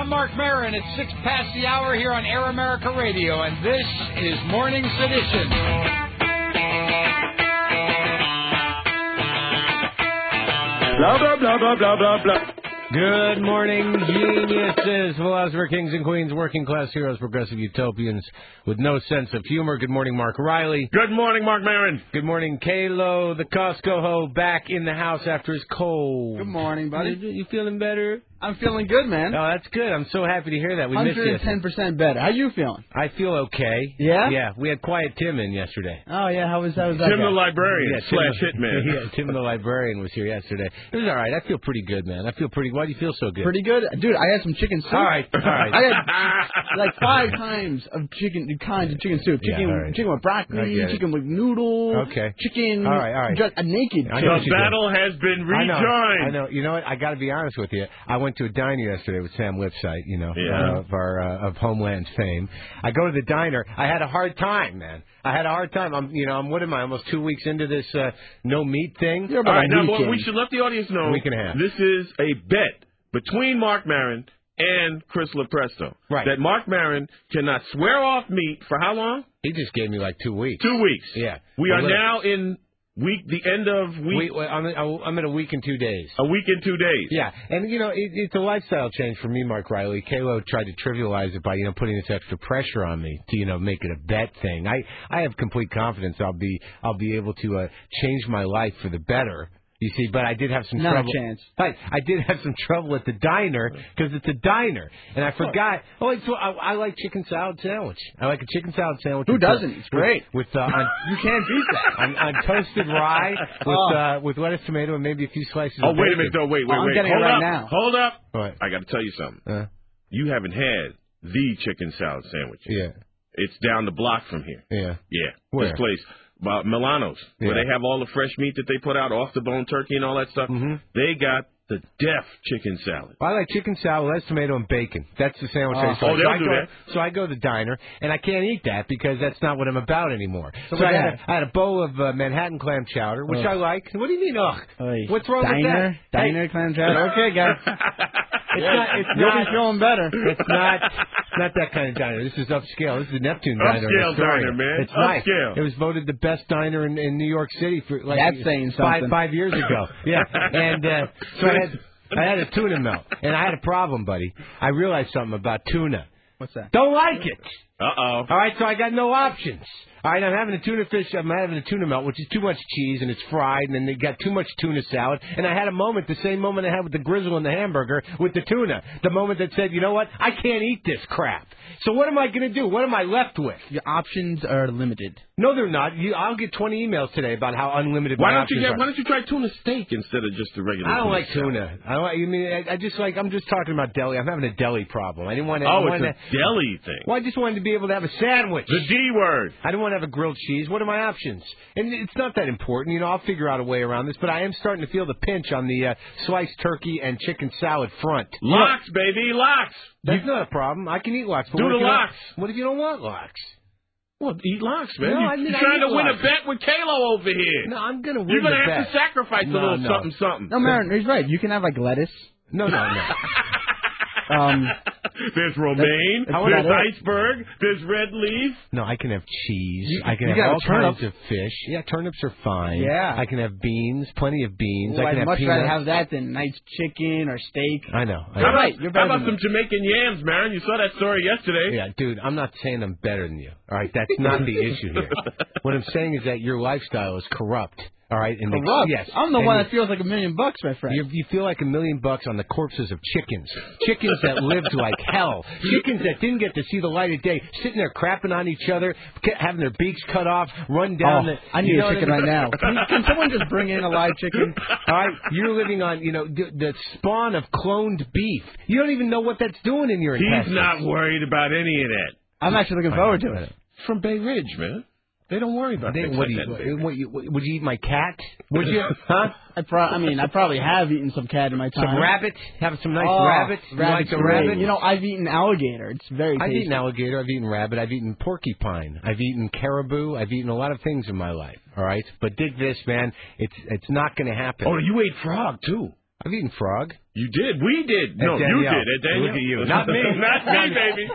Mark Maron. It's 6 past the hour here on Air America Radio, and this is Morning Sedition. Blah, blah, blah, blah, blah, blah, blah. Good morning, geniuses, philosopher kings and queens, working class heroes, progressive utopians with no sense of humor. Good morning, Mark Riley. Good morning, Mark Maron. Good morning, Kalo, the Costco ho, back in the house after his cold. Good morning, buddy. You feeling better? I'm feeling good, man. Oh, that's good. I'm so happy to hear that. We missed you. 110% better. How you feeling? I feel okay. Yeah? Yeah. We had Quiet Tim in yesterday. Oh, yeah. How was that? Tim the librarian / hitman. Yeah, Tim the librarian was here yesterday. It was all right. I feel pretty good, man. I feel pretty. Why do you feel so good? Pretty good? Dude, I had some chicken soup. All right. I had like 5 kinds of kinds of chicken soup. Chicken with broccoli, chicken with noodles, chicken. All right. Just a naked chicken. The battle has been rejoined. I know. You know what? I got to be honest with you. I went to a diner yesterday with Sam Lipsyte, of Homeland fame. I go to the diner. I had a hard time, man. I'm what am I? Almost 2 weeks into this no meat thing. All right, now we should let the audience know. A week and a half. This is a bet between Mark Maron and Chris Lopresto. Right. That Mark Maron cannot swear off meat for how long? He just gave me like 2 weeks. 2 weeks. Yeah. We are now in the end of week. I'm at a week and 2 days. A week and 2 days. Yeah, and it's a lifestyle change for me, Mark Riley. Kalo tried to trivialize it by putting this extra pressure on me to make it a bet thing. I have complete confidence I'll be able to change my life for the better. You see, but I did have some trouble. Not a chance. Right, I did have some trouble at the diner because it's a diner, and I forgot. I like chicken salad sandwich. I like a chicken salad sandwich. Who doesn't? It's great. With you can't beat that. on toasted rye with lettuce, tomato, and maybe a few slices. Oh, of wait bacon. a minute, though. Wait. I'm getting it right now. Hold up. What? I got to tell you something. You haven't had the chicken salad sandwich. Yeah. It's down the block from here. Yeah. Yeah. Where? This place. Milano's, where they have all the fresh meat that they put out, off-the-bone turkey and all that stuff. Mm-hmm. They got the Def chicken salad. Well, I like chicken salad, lettuce, tomato, and bacon. That's the sandwich I used to like. They'll do that. So I go to the diner, and I can't eat that because that's not what I'm about anymore. So I had a bowl of Manhattan clam chowder, which I like. What do you mean, what's wrong with that? Diner clam chowder? Okay, guys. You'll be feeling better. It's not that kind of diner. This is upscale. This is the Neptune diner. Upscale diner, man. It's nice. Upscale. It was voted the best diner in New York City for that's saying something. 5 years ago. Yeah, and so I had a tuna melt, and I had a problem, buddy. I realized something about tuna. What's that? Don't like it. Uh-oh. All right, so I got no options. All right, I'm having a tuna melt, which is too much cheese, and it's fried, and then they got too much tuna salad. And I had a moment, the same moment I had with the grizzle and the hamburger, with the tuna. The moment that said, you know what, I can't eat this crap. So what am I going to do? What am I left with? Your options are limited. No, they're not. I'll get 20 emails today about how unlimited my options are. Why don't you try tuna steak instead of just the regular? I don't like tuna. I'm just talking about deli. I'm having a deli problem. I didn't want to. It's a deli thing. Well, I just wanted to be able to have a sandwich. The D word. I didn't want to have a grilled cheese. What are my options? And it's not that important. I'll figure out a way around this. But I am starting to feel the pinch on the sliced turkey and chicken salad front. Lox, baby, lox. That's not a problem. I can eat lox. Do the lox. What if you don't want lox? Well, eat lox, man. No, You're trying to win a bet with Kalo over here. No, I'm going to win You're going the to have bet. to sacrifice a little something. No, Maron, he's right. You can have, lettuce. No. There's romaine. There's iceberg. There's red leaf. No, I can have cheese. I can have all kinds of fish. Yeah, turnips are fine. Yeah. I can have beans, plenty of beans. Ooh, I can I'd much have rather have that than nice chicken or steak. I know. You're right. You're better How about than some Jamaican yams, Maron? You saw that story yesterday. Yeah, dude, I'm not saying I'm better than you. All right, that's not the issue here. What I'm saying is that your lifestyle is corrupt. All right, and corrupt. Yes, I'm the one that feels like $1 million, my friend. You feel like $1 million on the corpses of chickens that lived like hell, chickens that didn't get to see the light of day, sitting there crapping on each other, having their beaks cut off, run down. I need a chicken right now. Can someone just bring in a live chicken? All right, you're living on the spawn of cloned beef. You don't even know what that's doing in your intestines. He's not worried about any of that. I'm actually looking forward to it. It's from Bay Ridge, man. They don't worry about things like that. Would you eat my cat? Would you? Huh? I probably have eaten some cat in my time. Some rabbit? Have some nice rabbit? Rabbit's like rabbit? I've eaten alligator. It's very tasty. I've eaten alligator. I've eaten rabbit. I've eaten porcupine. I've eaten caribou. I've eaten a lot of things in my life. All right? But dig this, man. It's not going to happen. Oh, you ate frog, too. I've eaten frog. You did. We did. No, you did. At Danielle. Look at you. Not me. Not me, baby.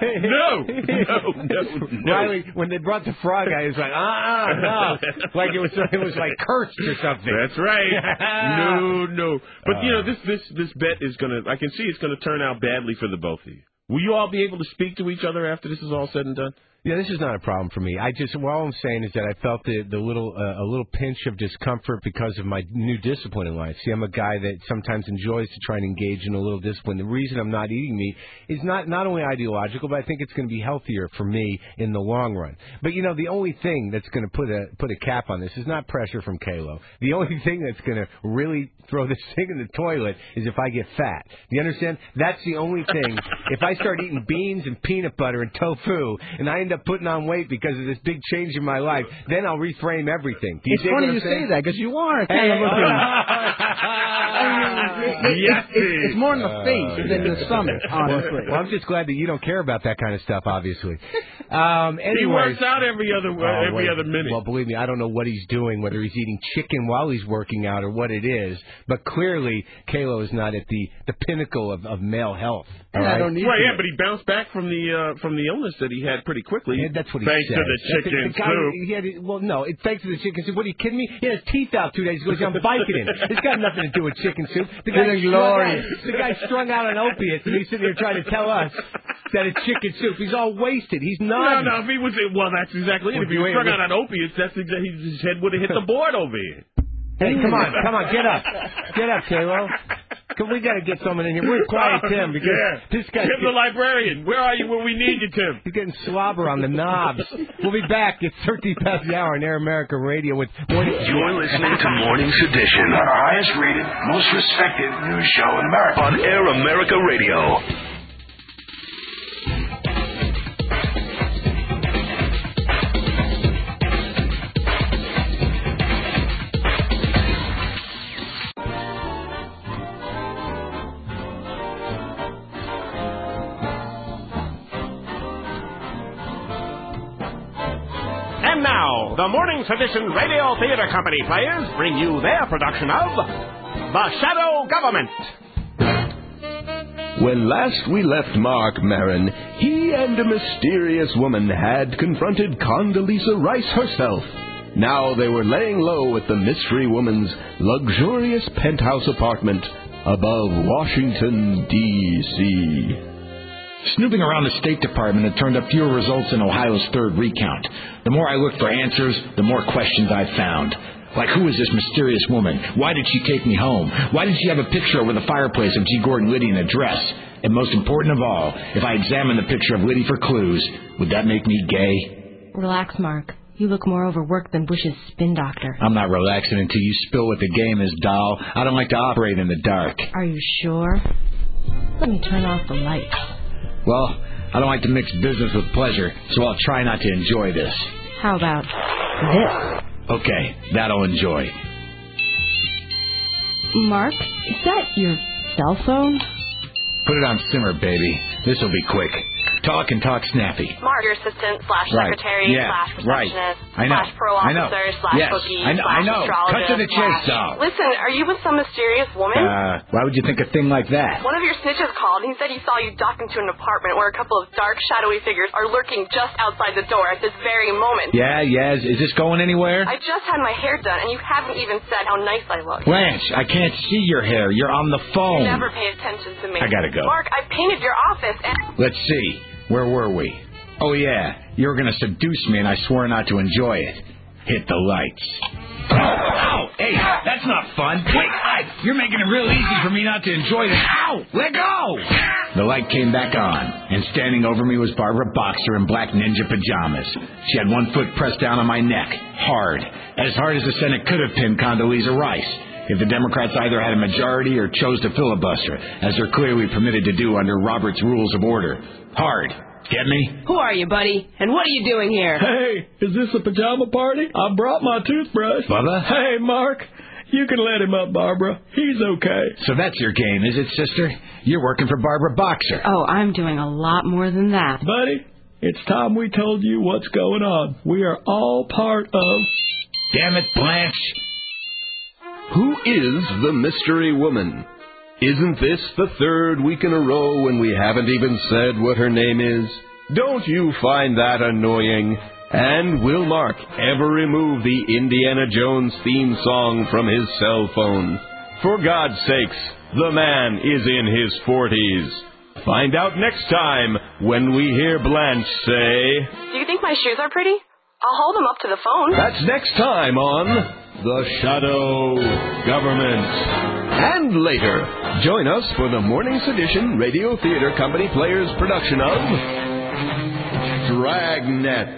No. Riley, when they brought the frog, I was like, no. Like it was like cursed or something. That's right. No. But this bet is gonna. I can see it's gonna turn out badly for the both of you. Will you all be able to speak to each other after this is all said and done? Yeah, this is not a problem for me. All I'm saying is that I felt a little pinch of discomfort because of my new discipline in life. See, I'm a guy that sometimes enjoys to try and engage in a little discipline. The reason I'm not eating meat is not only ideological, but I think it's going to be healthier for me in the long run. But the only thing that's going to put a cap on this is not pressure from Kalo. The only thing that's going to really throw this thing in the toilet is if I get fat. Do you understand? That's the only thing. If I start eating beans and peanut butter and tofu, and I end up putting on weight because of this big change in my life, then I'll reframe everything. Do you it's funny you say that because you are kind of looking. It's more in the face than the stomach, honestly. Well, I'm just glad that you don't care about that kind of stuff, obviously. He works out every other minute. Well, believe me, I don't know what he's doing, whether he's eating chicken while he's working out or what it is, but clearly Kalo is not at the pinnacle of male health. I don't need but he bounced back from the illness that he had pretty quickly. Yeah, that's what he thanks said. to the chicken soup. Thanks to the chicken soup. What, are you kidding me? He had his teeth out 2 days ago. He's on Vicodin. It's got nothing to do with chicken soup. The guy's strung out on opiates, and he's sitting here trying to tell us that it's chicken soup. He's all wasted. He's not. No, if he was, that's exactly it. If he was strung out on opiates, that's exactly, his head would have hit the board over here. Hey, come on, get up, Kalo. We got to get someone in here. Where's Quiet Tim? Because this guy. Tim the librarian. Where are you when we need you, Tim? He's getting slobber on the knobs. We'll be back. It's 13 past the hour on Air America Radio with Morning. You're listening to Morning's Edition, our highest rated, most respected news show in America on Air America Radio. The Morning's Edition Radio Theater Company players bring you their production of The Shadow Government. When last we left Mark Maron, he and a mysterious woman had confronted Condoleezza Rice herself. Now they were laying low at the mystery woman's luxurious penthouse apartment above Washington, D.C. Snooping around the State Department had turned up fewer results in Ohio's third recount. The more I looked for answers, the more questions I found. Like, who is this mysterious woman? Why did she take me home? Why did she have a picture over the fireplace of G. Gordon Liddy in a dress? And most important of all, if I examined the picture of Liddy for clues, would that make me gay? Relax, Mark. You look more overworked than Bush's spin doctor. I'm not relaxing until you spill what the game is, doll. I don't like to operate in the dark. Are you sure? Let me turn off the lights. Well, I don't like to mix business with pleasure, so I'll try not to enjoy this. How about this? Okay, that'll enjoy. Mark, is that your cell phone? Put it on simmer, baby. This'll be quick. Talk and talk snappy. Mark, your assistant / secretary / receptionist / pro officer / bookie / astrologist. Cut to the chase, doll. Listen, are you with some mysterious woman? Why would you think a thing like that? One of your snitches called. He said he saw you duck into an apartment where a couple of dark, shadowy figures are lurking just outside the door at this very moment. Yeah. Is this going anywhere? I just had my hair done, and you haven't even said how nice I look. Blanche, I can't see your hair. You're on the phone. You never pay attention to me. I gotta go. Mark, I painted your office and... Let's see. Where were we? Oh, yeah. You were going to seduce me, and I swore not to enjoy it. Hit the lights. Ow! Hey, that's not fun. Wait, you're making it real easy for me not to enjoy this. Ow! Let go! The light came back on, and standing over me was Barbara Boxer in black ninja pajamas. She had one foot pressed down on my neck, hard as the Senate could have pinned Condoleezza Rice if the Democrats either had a majority or chose to filibuster, as they're clearly permitted to do under Robert's Rules of Order. Hard. Get me? Who are you, buddy? And what are you doing here? Hey, is this a pajama party? I brought my toothbrush. Bubba? Hey, Mark. You can let him up, Barbara. He's okay. So that's your game, is it, sister? You're working for Barbara Boxer. Oh, I'm doing a lot more than that. Buddy, it's time we told you what's going on. We are all part of... Damn it, Blanche. Who is the mystery woman? Isn't this the third week in a row when we haven't even said what her name is? Don't you find that annoying? And will Mark ever remove the Indiana Jones theme song from his cell phone? For God's sakes, the man is in his 40s. Find out next time when we hear Blanche say... Do you think my shoes are pretty? I'll hold them up to the phone. That's next time on The Shadow Government. And later, join us for the Morning Sedition Radio Theater Company Players production of Dragnet.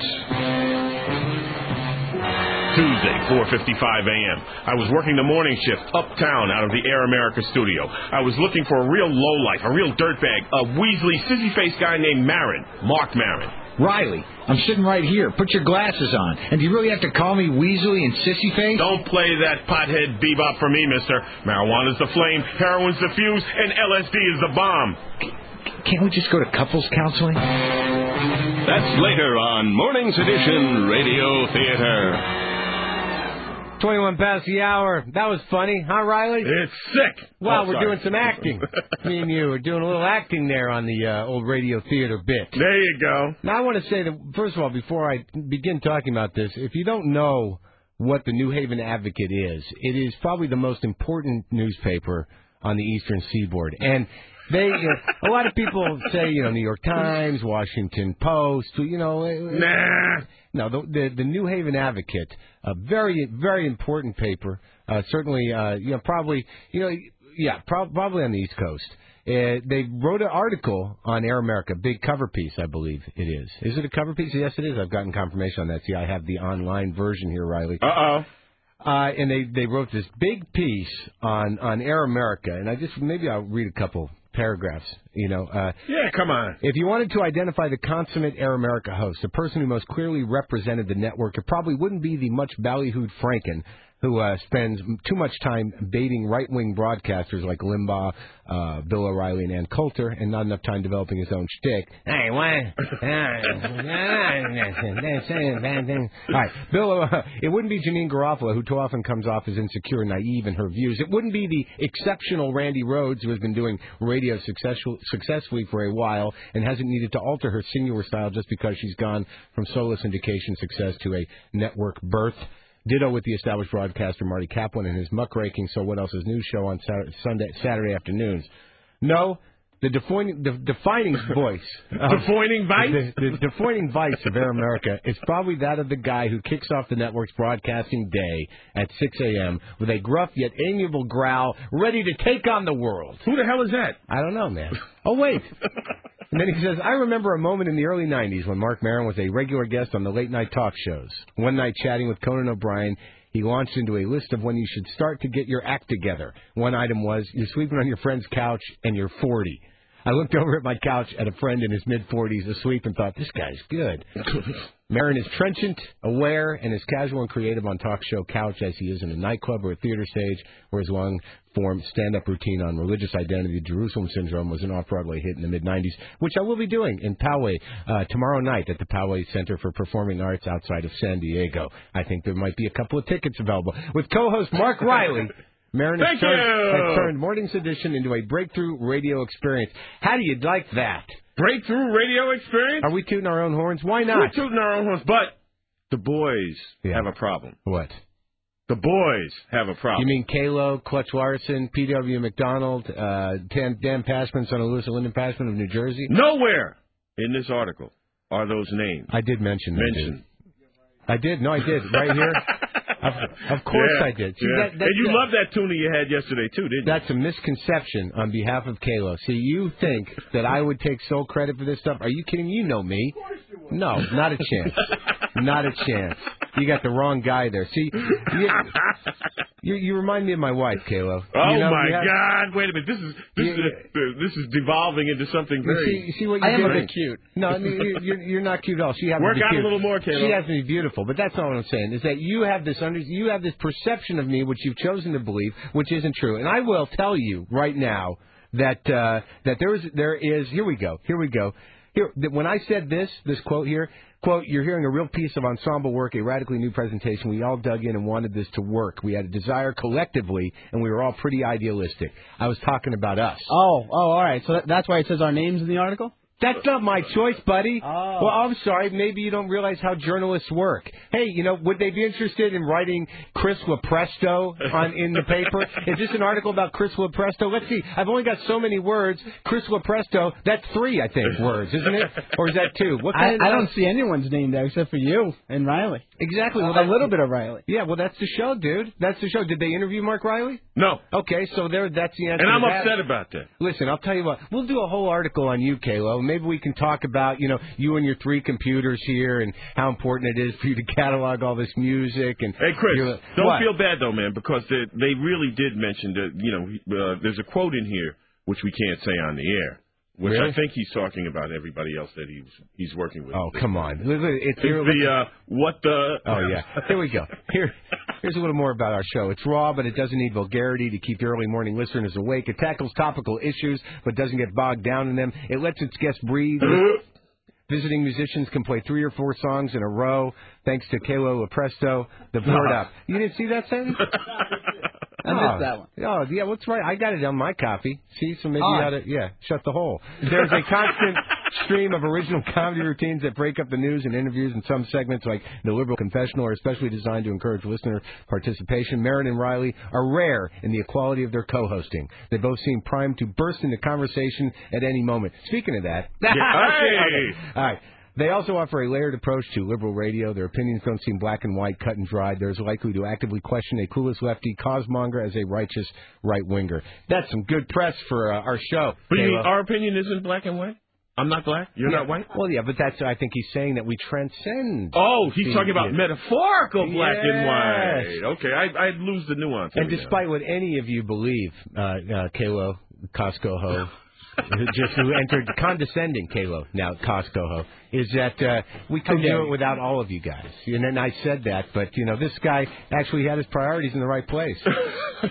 Tuesday, 4:55 a.m. I was working the morning shift uptown out of the Air America studio. I was looking for a real lowlife, a real dirtbag, a Weasley, sissy-faced guy named Marin, Mark Marin. Riley, I'm sitting right here. Put your glasses on. And do you really have to call me Weasley and sissy face? Don't play that pothead bebop for me, mister. Marijuana's the flame, heroin's the fuse, and LSD is the bomb. Can't we just go to couples counseling? That's later on Morning Sedition Radio Theater. 21 past the hour. That was funny, huh, Riley? It's sick. Well, we're doing some acting. Me and you are doing a little acting there on the old radio theater bit. There you go. Now, I want to say that, first of all, before I begin talking about this, if you don't know what the New Haven Advocate is, it is probably the most important newspaper on the Eastern Seaboard. And they, a lot of people say, New York Times, Washington Post, Nah. No, the New Haven Advocate, a very, very important paper. Certainly, probably on the East Coast. They wrote an article on Air America, big cover piece, I believe it is. Is it a cover piece? Yes, it is. I've gotten confirmation on that. See, I have the online version here, Riley. Uh-oh. And they wrote this big piece on Air America, and maybe I'll read a couple paragraphs, Yeah, come on. If you wanted to identify the consummate Air America host, the person who most clearly represented the network, it probably wouldn't be the much ballyhooed Franken, who spends too much time baiting right-wing broadcasters like Limbaugh, Bill O'Reilly, and Ann Coulter, and not enough time developing his own shtick. Hey, what? All right, Bill. It wouldn't be Janine Garofalo, who too often comes off as insecure and naive in her views. It wouldn't be the exceptional Randy Rhodes, who has been doing radio successfully for a while and hasn't needed to alter her singular style just because she's gone from solo syndication success to a network birth. Ditto with the established broadcaster Marty Kaplan and his muckraking So What Else's news show on Saturday afternoons. No, the defining voice. Defining vice? The defining vice of Air America is probably that of the guy who kicks off the network's broadcasting day at 6 a.m. with a gruff yet amiable growl, ready to take on the world. Who the hell is that? I don't know, man. Oh, wait. And then he says, I remember a moment in the early 90s when Mark Maron was a regular guest on the late-night talk shows. One night chatting with Conan O'Brien, he launched into a list of when you should start to get your act together. One item was, you're sleeping on your friend's couch and you're 40. I looked over at my couch at a friend in his mid-40s asleep and thought, this guy's good. Maron is trenchant, aware, and as casual and creative on talk show couch as he is in a nightclub or a theater stage, where his long-form stand-up routine on religious identity, Jerusalem Syndrome, was an off-Broadway hit in the mid-'90s, which I will be doing in Poway tomorrow night at the Poway Center for Performing Arts outside of San Diego. I think there might be a couple of tickets available. With co-host Mark Riley, Maron has turned Morning's Edition into a breakthrough radio experience. How do you like that? Breakthrough radio experience? Are we tooting our own horns? Why not? We're tooting our own horns, but the boys have a problem. What? The boys have a problem. You mean Kalo, Clutch Larson, P.W. McDonald, Dan Pashman, son of Lewis and Lyndon Pashman of New Jersey? Nowhere in this article are those names. I did mention them. I did. No, I did. Right here. Of course I did. See, and you loved that tuna you had yesterday, too, didn't you? That's a misconception on behalf of Kalo. See, you think that I would take sole credit for this stuff. Are you kidding? You know me. No, not a chance. Not a chance. You got the wrong guy there. See, you remind me of my wife, Kalo. Oh, my God. Wait a minute. This is devolving into something very... See what I am a bit cute. No, you're not cute at all. She happens to be Work out cute. a little more, Kalo. She has to be beautiful. But that's not what I'm saying, is that you have this perception of me, which you've chosen to believe, which isn't true. And I will tell you right now that there is. Here we go. Here, when I said this quote here, Quote, you're hearing a real piece of ensemble work, a radically new presentation. We all dug in and wanted this to work. We had a desire collectively, and we were all pretty idealistic. I was talking about us. Oh, all right. So that's why it says our names in the article? That's not my choice, buddy. Oh. Well, I'm sorry. Maybe you don't realize how journalists work. Hey, would they be interested in writing Chris Lopresto in the paper? Is this an article about Chris Lopresto? Let's see. I've only got so many words. Chris Lopresto, that's 3, I think, words, isn't it? Or is that 2? I don't see anyone's name there except for you and Riley. Exactly. Well, a little bit of Riley. Yeah, well, that's the show, dude. That's the show. Did they interview Mark Riley? No. Okay, so that's the answer. And I'm to that. upset about that. Listen, I'll tell you what. We'll do a whole article on you, Kalo. Maybe we can talk about, you and your 3 computers here and how important it is for you to catalog all this music. And hey, Chris, don't what? feel bad, though, man, because they really did mention that, there's a quote in here which we can't say on the air. Which really? I think he's talking about everybody else that he's working with. Oh, come on. It's what the... Oh, yeah. Here we go. Here's a little more about our show. It's raw, but it doesn't need vulgarity to keep the early morning listeners awake. It tackles topical issues, but doesn't get bogged down in them. It lets its guests breathe. Visiting musicians can play 3 or 4 songs in a row, thanks to Kalo Lopresto, the Bird Up. You didn't see that sentence? I missed that one. Oh, yeah, what's right? I got it on my copy. See, so maybe you ought to, shut the hole. There's a constant stream of original comedy routines that break up the news and interviews, and some segments, like the Liberal Confessional, are especially designed to encourage listener participation. Marin and Riley are rare in the equality of their co-hosting. They both seem primed to burst into conversation at any moment. Speaking of that... All right. They also offer a layered approach to liberal radio. Their opinions don't seem black and white, cut and dried. They're likely to actively question a clueless lefty cosmonger as a righteous right-winger. That's some good press for our show. But you mean our opinion isn't black and white? I'm not black? You're not white? Well, yeah, but I think he's saying that we transcend. Oh, he's talking about metaphorical black and white. Okay, I'd lose the nuance. And despite what any of you believe, Kalo, Costco Ho, who entered condescending Kalo, now Costco Ho, is that we couldn't do it without all of you guys. And then I said that, but, this guy actually had his priorities in the right place. You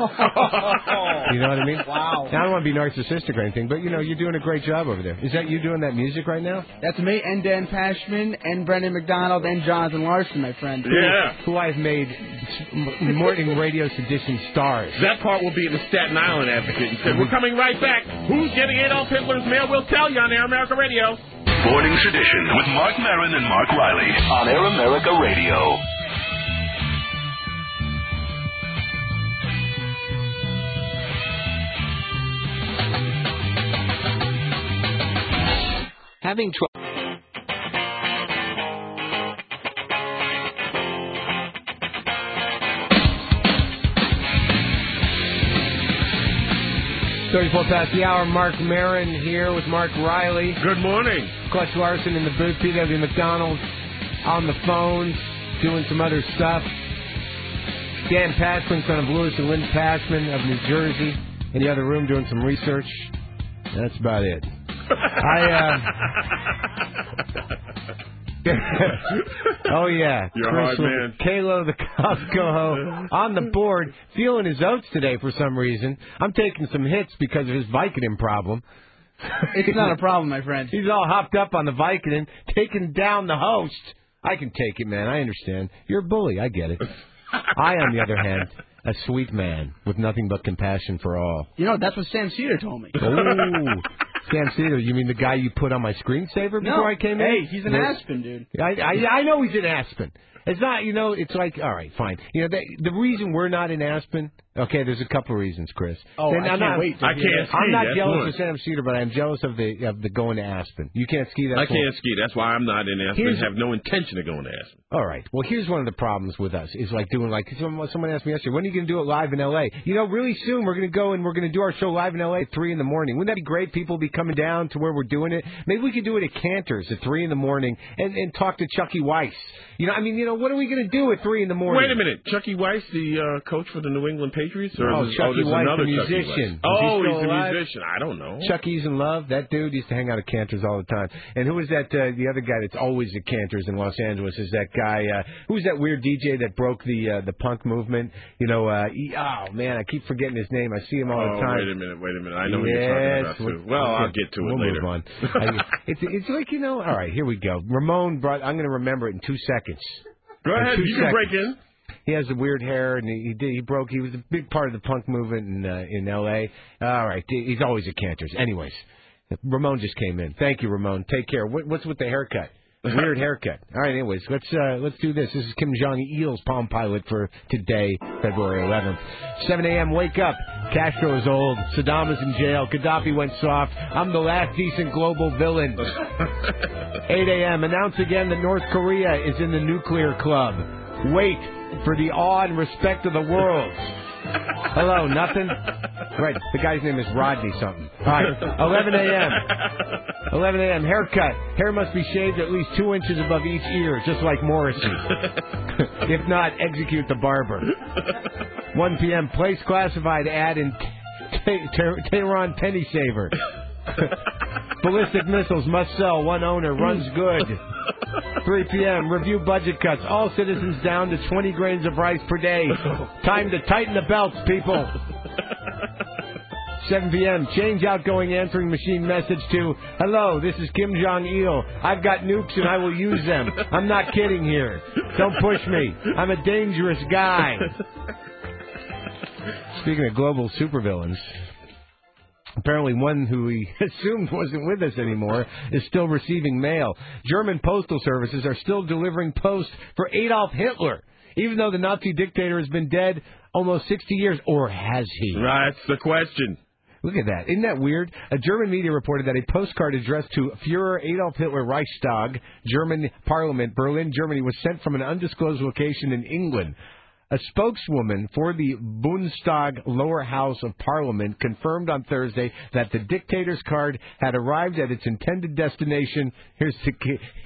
know what I mean? Wow. Now, I don't want to be narcissistic or anything, but, you're doing a great job over there. Is that you doing that music right now? That's me and Dan Pashman and Brendan McDonald and Jonathan Larson, my friend. Yeah. Who I've made morning radio sedition stars. That part will be in the Staten Island Advocate. And said, we're coming right back. Who's getting Adolf Hitler's mail? We'll tell you on Air America Radio. Morning Tradition with Mark Maron and Mark Riley on Air America Radio. Having trouble. Past the hour, Mark Maron here with Mark Riley. Good morning. Clutch Larson in the booth, P.W. McDonald on the phones, doing some other stuff. Dan Pashman, son of Lewis and Lynn Pashman of New Jersey, in the other room doing some research. That's about it. Oh, yeah. You're Chris a hard man. Kalo, the Costco Ho, on the board, feeling his oats today for some reason. I'm taking some hits because of his Vicodin problem. It's not a problem, my friend. He's all hopped up on the Vicodin, taking down the host. I can take it, man. I understand. You're a bully. I get it. I, on the other hand, a sweet man with nothing but compassion for all. That's what Sam Cedar told me. Oh, Sam Cedar, you mean the guy you put on my screensaver before I came in? Hey, he's an Aspen, dude. I know he's an Aspen. It's not, it's like, all right, fine. The reason we're not in Aspen, okay, there's a couple of reasons, Chris. Oh, I can't wait. I can't ski. I'm not jealous of Sam Cedar, but I'm jealous of the going to Aspen. You can't ski that. I can't ski. That's why I'm not in Aspen. I have no intention of going to Aspen. All right. Well, here's one of the problems with us is like doing someone asked me yesterday, when are you going to do it live in L.A.? Really soon we're going to go and we're going to do our show live in L.A. at 3 in the morning. Wouldn't that be great? People will be coming down to where we're doing it. Maybe we could do it at Cantor's at 3 in the morning and talk to Chucky Weiss. What are we going to do at 3 in the morning? Wait a minute. Chucky Weiss, the coach for the New England Patriots? Or Chucky Weiss, the musician. He's a musician. I don't know. Chucky's in love. That dude used to hang out at Cantor's all the time. And who is that? The other guy that's always at Cantor's in Los Angeles is that guy. Who's that weird DJ that broke the punk movement? Oh man, I keep forgetting his name. I see him all the time. Wait a minute. I know who you're talking about too. Well, I'll get to it later. Move on. It's like, all right, here we go. Ramon brought, I'm going to remember it in 2 seconds. Go ahead, you can break in. He has the weird hair, and he was a big part of the punk movement in L.A. All right, he's always at Cantor's. Anyways, Ramon just came in. Thank you, Ramon. Take care. What's with the haircut? Weird haircut. All right, anyways, let's do this. This is Kim Jong-il's Palm Pilot for today, February 11th. 7 a.m., wake up. Castro is old. Saddam is in jail. Gaddafi went soft. I'm the last decent global villain. 8 a.m., announce again that North Korea is in the nuclear club. Wait for the awe and respect of the world. Hello, nothing? Right, the guy's name is Rodney something. All right, 11 a.m. 11 a.m., haircut. Hair must be shaved at least 2 inches above each ear, just like Morrissey. If not, execute the barber. 1 p.m., place classified ad in Tehran penny saver. Ballistic missiles must sell. One owner runs good. 3 p.m. Review budget cuts. All citizens down to 20 grains of rice per day. Time to tighten the belts, people. 7 p.m. Change outgoing answering machine message to, hello, this is Kim Jong-il. I've got nukes and I will use them. I'm not kidding here. Don't push me. I'm a dangerous guy. Speaking of global supervillains, apparently one who he assumed wasn't with us anymore is still receiving mail. German postal services are still delivering post for Adolf Hitler, even though the Nazi dictator has been dead almost 60 years. Or has he? That's the question. Look at that. Isn't that weird? A German media reported that a postcard addressed to Führer Adolf Hitler Reichstag, German Parliament, Berlin, Germany, was sent from an undisclosed location in England. A spokeswoman for the Bundestag lower house of parliament confirmed on Thursday that the dictator's card had arrived at its intended destination. Here's the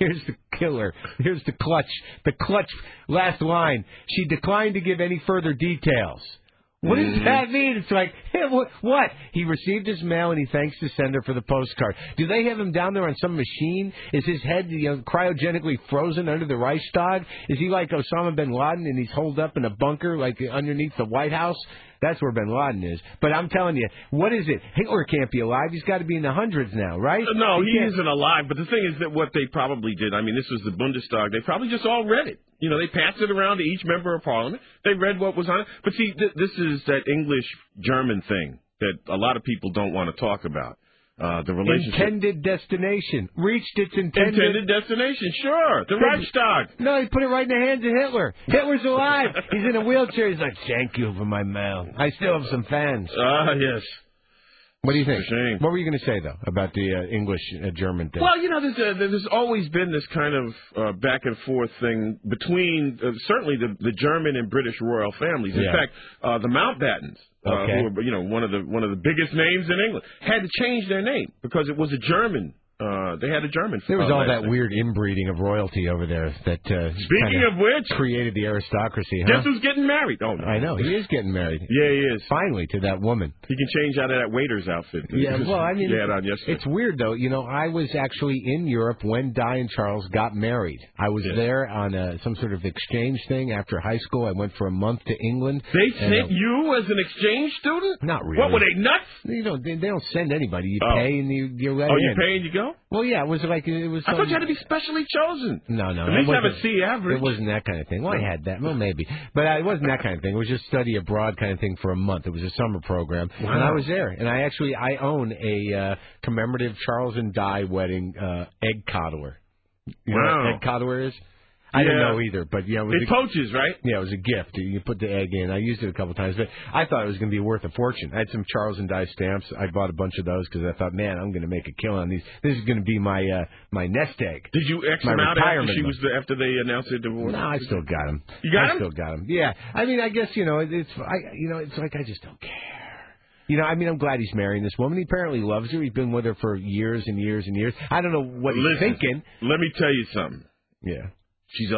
killer. Here's the clutch. The clutch last line. She declined to give any further details. What does that mean? It's like, hey, what? He received his mail and he thanks the sender for the postcard. Do they have him down there on some machine? Is his head cryogenically frozen under the Reichstag? Is he like Osama bin Laden and he's holed up in a bunker like underneath the White House? That's where bin Laden is. But I'm telling you, what is it? Hitler can't be alive. He's got to be in the hundreds now, right? No, he isn't alive. But the thing is that what they probably did, I mean, this was the Bundestag. They probably just all read it. They passed it around to each member of parliament. They read what was on it. But see, this is that English-German thing that a lot of people don't want to talk about. The relationship. Intended destination. Reached its intended destination, sure. The Reichstag. No, he put it right in the hands of Hitler. Hitler's alive. He's in a wheelchair. He's like, thank you for my mail. I still have some fans. Yes. What do you think? What were you going to say, though, about the English-German thing? Well, there's always been this kind of back and forth thing between certainly the German and British royal families. In fact, the Mountbattens, who were one of the biggest names in England, had to change their name because it was a German. They had a German. There was all that weird inbreeding of royalty over there that speaking of which created the aristocracy. Huh? Guess who's getting married? Oh, no. I know, he is getting married. Yeah, he is. Finally, to that woman. He can change out of that waiter's outfit. Yeah, well, I mean, he had on yesterday. It's weird though. I was actually in Europe when Di and Charles got married. I was there on some sort of exchange thing after high school. I went for a month to England. They sent you as an exchange student? Not really. What were they nuts? They don't send anybody. You pay and you let in. You pay and you go? Well, yeah, it was like it was. I thought you had to be specially chosen. No, at least have a C average. It wasn't that kind of thing. Well, I had that. Well, maybe, but it wasn't that kind of thing. It was just study abroad kind of thing for a month. It was a summer program, and I was there. And I own a commemorative Charles and Di wedding egg coddler. You know what egg coddler is? I didn't know either, but it was poaches, right? Yeah, it was a gift. You put the egg in. I used it a couple times, but I thought it was going to be worth a fortune. I had some Charles and Di stamps. I bought a bunch of those because I thought, man, I'm going to make a killing on these. This is going to be my nest egg. Did you X them out after they announced their divorce? No, I still got them. You got them? I still got them. Yeah, I mean, I guess it's like I just don't care. I'm glad he's marrying this woman. He apparently loves her. He's been with her for years and years and years. I don't know what he's thinking. Let me tell you something. Yeah. She's ugly.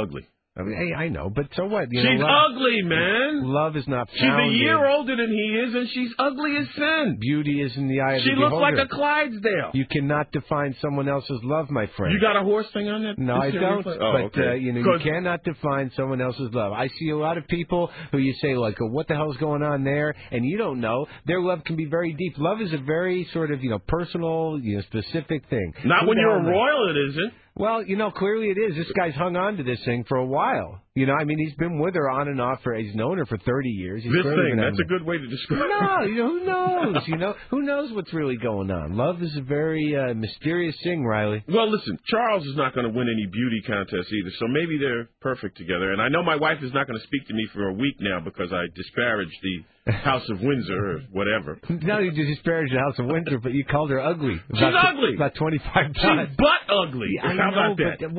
I mean, hey, I know, but so what? She's ugly, man. Love is not found. She's a year older than he is, and she's ugly as sin. Beauty is in the eye of the beholder. She looks like a Clydesdale. You cannot define someone else's love, my friend. You got a horse thing on that? No, I don't. Okay. You cannot define someone else's love. I see a lot of people who you say, like, oh, what the hell's going on there? And you don't know. Their love can be very deep. Love is a very sort of, personal, specific thing. Not when you're a royal, it isn't. Well, clearly it is. This guy's hung on to this thing for a while. He's been with her on and off he's known her for 30 years. That's a good way to describe it. No, who knows? Who knows what's really going on? Love is a very mysterious thing, Riley. Well, listen, Charles is not going to win any beauty contests either, so maybe they're perfect together. And I know my wife is not going to speak to me for a week now because I disparaged the House of Windsor or whatever. Not only did you disparage the House of Windsor, but you called her ugly. She's ugly. About 25 times. She's butt ugly. Yeah, How about that?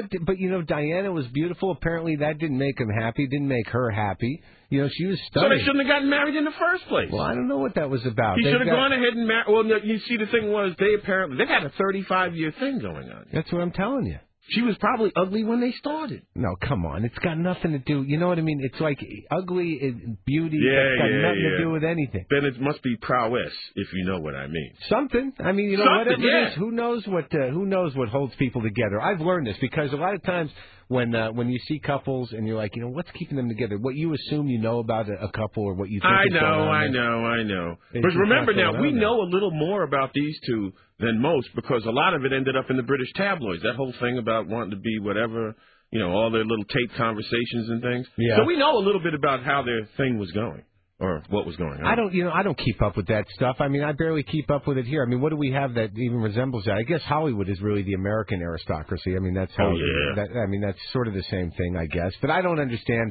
But Diana was beautiful. Apparently that didn't make him happy, didn't make her happy. She was stunning. So they shouldn't have gotten married in the first place. Well, I don't know what that was about. He should have gone ahead and married. Well, no, you see, the thing was, they had a 35-year thing going on. That's what I'm telling you. She was probably ugly when they started. No, come on. It's got nothing to do. You know what I mean? It's like ugly beauty. It's got nothing to do with anything. Then it must be prowess, if you know what I mean. Something. I mean, whatever it is. Who knows what holds people together? I've learned this because a lot of times when you see couples and you're like, what's keeping them together? What you assume you know about a couple or what you think is going on. I know. But remember now, we know a little more about these two than most because a lot of it ended up in the British tabloids. That whole thing about wanting to be whatever, all their little tape conversations and things. Yeah. So we know a little bit about how their thing was going. Or what was going on? I don't keep up with that stuff. I mean, I barely keep up with it here. I mean, what do we have that even resembles that? I guess Hollywood is really the American aristocracy. I mean, that's how. That's sort of the same thing, I guess. But I don't understand,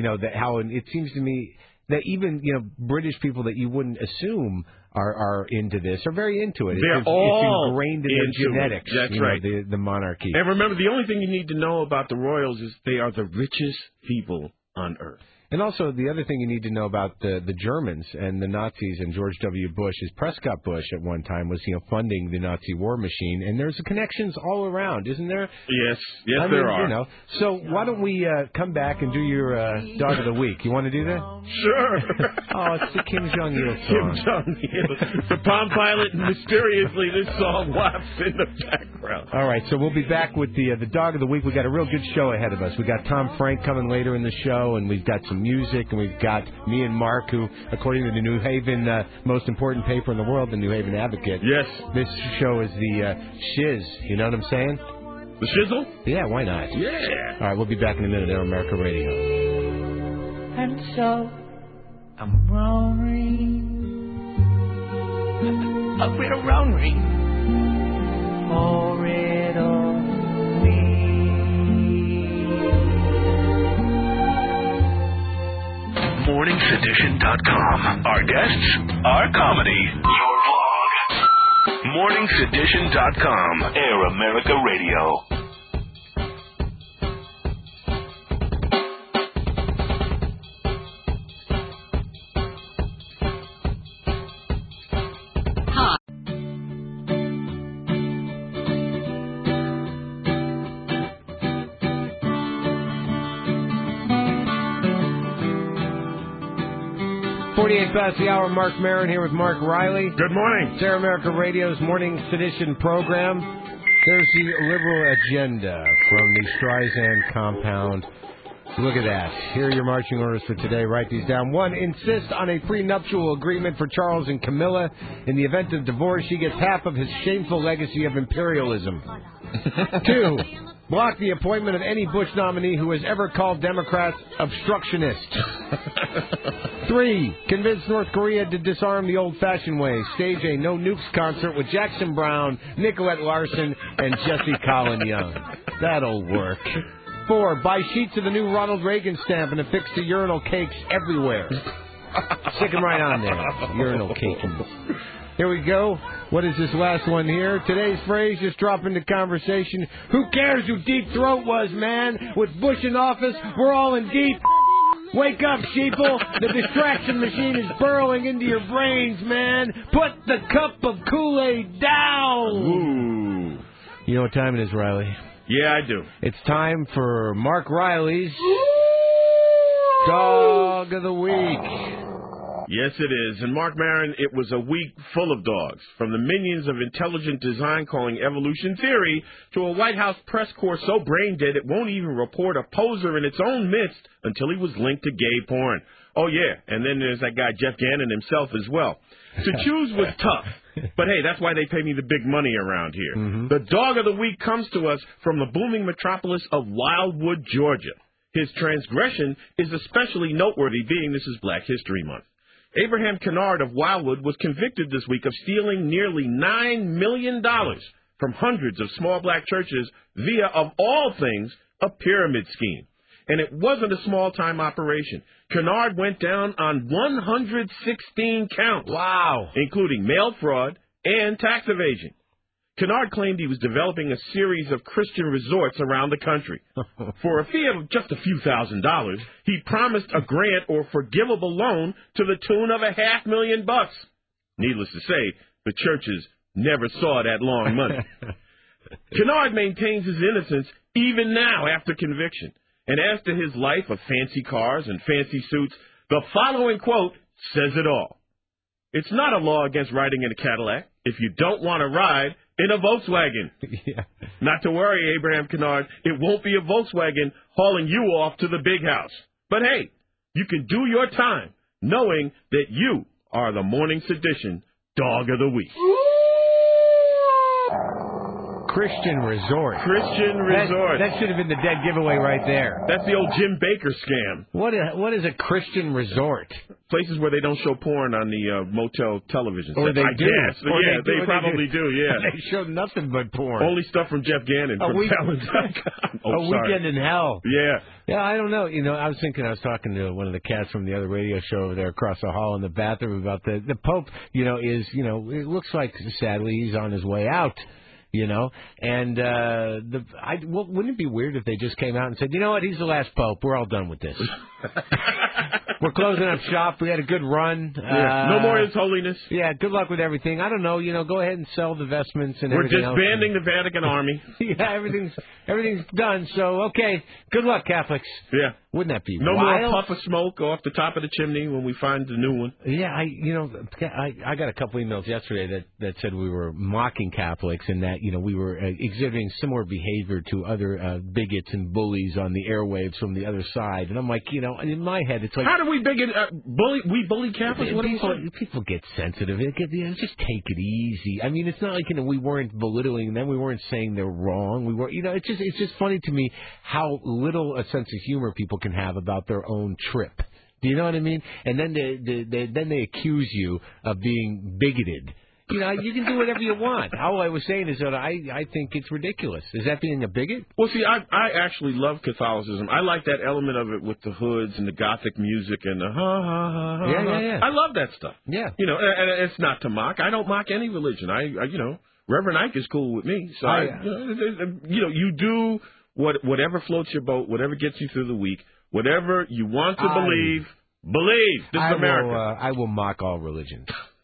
how it seems to me that even British people that you wouldn't assume are into this are very into it. They're all it's ingrained in their genetics. That's right. The monarchy. And remember, the only thing you need to know about the royals is they are the richest people on earth. And also, the other thing you need to know about the Germans and the Nazis and George W. Bush is Prescott Bush at one time was funding the Nazi war machine, and there's connections all around, isn't there? Yes, there are. So why don't we come back and do your Dog of the Week? You want to do that? Sure. It's the Kim Jong-il song. Kim Jong-il. The Palm Pilot, and mysteriously this song wafts in the background. All right, so we'll be back with the Dog of the Week. We got a real good show ahead of us. We got Tom Frank coming later in the show, and we've got some music, and we've got me and Mark, who, according to the New Haven most important paper in the world, the New Haven Advocate. Yes. This show is the shiz. You know what I'm saying? The shizzle? Yeah, why not? Yeah. All right, we'll be back in a minute. Air America Radio. And so I'm roaring. Up with a roaring. For it all. MorningSedition.com. Our guests, our comedy, your blog. MorningSedition.com. Air America Radio. Past the hour, Mark Maron here with Mark Riley. Good morning. It's Air America Radio's Morning Sedition program. There's the liberal agenda from the Streisand compound. Look at that. Here are your marching orders for today. Write these down. 1, insist on a prenuptial agreement for Charles and Camilla. In the event of divorce, she gets half of his shameful legacy of imperialism. 2, block the appointment of any Bush nominee who has ever called Democrats obstructionists. 3, convince North Korea to disarm the old-fashioned way. Stage a no nukes concert with Jackson Brown, Nicolette Larson, and Jesse Colin Young. That'll work. 4, buy sheets of the new Ronald Reagan stamp and affix the urinal cakes everywhere. Stick them right on there. Urinal cake. Here we go. What is this last one here? Today's phrase, just drop into conversation. Who cares who Deep Throat was, man? With Bush in office, we're all in deep. Wake up, sheeple. The distraction machine is burrowing into your brains, man. Put the cup of Kool-Aid down. Ooh. You know what time it is, Riley? Yeah, I do. It's time for Mark Riley's Dog of the Week. Yes, it is. And Mark Maron, it was a week full of dogs. From the minions of intelligent design calling evolution theory to a White House press corps so brain dead it won't even report a poser in its own midst until he was linked to gay porn. Oh, yeah. And then there's that guy Jeff Gannon himself as well. To choose was tough. But, hey, that's why they pay me the big money around here. Mm-hmm. The Dog of the Week comes to us from the booming metropolis of Wildwood, Georgia. His transgression is especially noteworthy, being this is Black History Month. Abraham Kennard of Wildwood was convicted this week of stealing nearly $9 million from hundreds of small black churches via, of all things, a pyramid scheme. And it wasn't a small-time operation. Kennard went down on 116 counts. Wow. Including mail fraud and tax evasion. Kennard claimed he was developing a series of Christian resorts around the country. For a fee of just a few $1,000s, he promised a grant or forgivable loan to the tune of $500,000. Needless to say, the churches never saw that long money. Kennard maintains his innocence even now after conviction. And as to his life of fancy cars and fancy suits, the following quote says it all. It's not a law against riding in a Cadillac if you don't want to ride in a Volkswagen. Yeah. Not to worry, Abraham Kennard, it won't be a Volkswagen hauling you off to the big house. But hey, you can do your time knowing that you are the Morning Sedition Dog of the Week. Christian Resort. Christian Resort. That should have been the dead giveaway right there. That's the old Jim Baker scam. What is a Christian resort? Places where they don't show porn on the motel television set. Or they do. Guess. Or yeah, they probably do, yeah. They show nothing but porn. Only stuff from Jeff Gannon from Talent.com. A Weekend in Hell. Yeah. Yeah, I don't know. You know, I was talking to one of the cats from the other radio show over there across the hall in the bathroom about the Pope, it looks like, sadly, he's on his way out. And wouldn't it be weird if they just came out and said, you know what, he's the last pope, we're all done with this. We're closing up shop, we had a good run. No more His Holiness. Yeah, good luck with everything. I don't know, go ahead and sell the vestments and everything else. We're disbanding the Vatican Army. Yeah, everything's done, so okay, good luck, Catholics. Yeah. Wouldn't that be no wild? more puff of smoke off the top of the chimney when we find the new one. Yeah, I got a couple emails yesterday that said we were mocking Catholics and that we were exhibiting similar behavior to other bigots and bullies on the airwaves from the other side. And I'm like, in my head, it's like, how do we bully Catholics? What people get sensitive. Just take it easy. I mean, it's not like we weren't belittling them. We weren't saying they're wrong. We were, it's just funny to me how little a sense of humor people can have about their own trip. Do you know what I mean? And then they accuse you of being bigoted. You can do whatever you want. All I was saying is that I think it's ridiculous. Is that being a bigot? Well, see, I actually love Catholicism. I like that element of it with the hoods and the Gothic music and the Yeah. I love that stuff. Yeah. And it's not to mock. I don't mock any religion. Reverend Ike is cool with me. So you do whatever floats your boat, whatever gets you through the week, whatever you want to believe. This is America. I will mock all religions.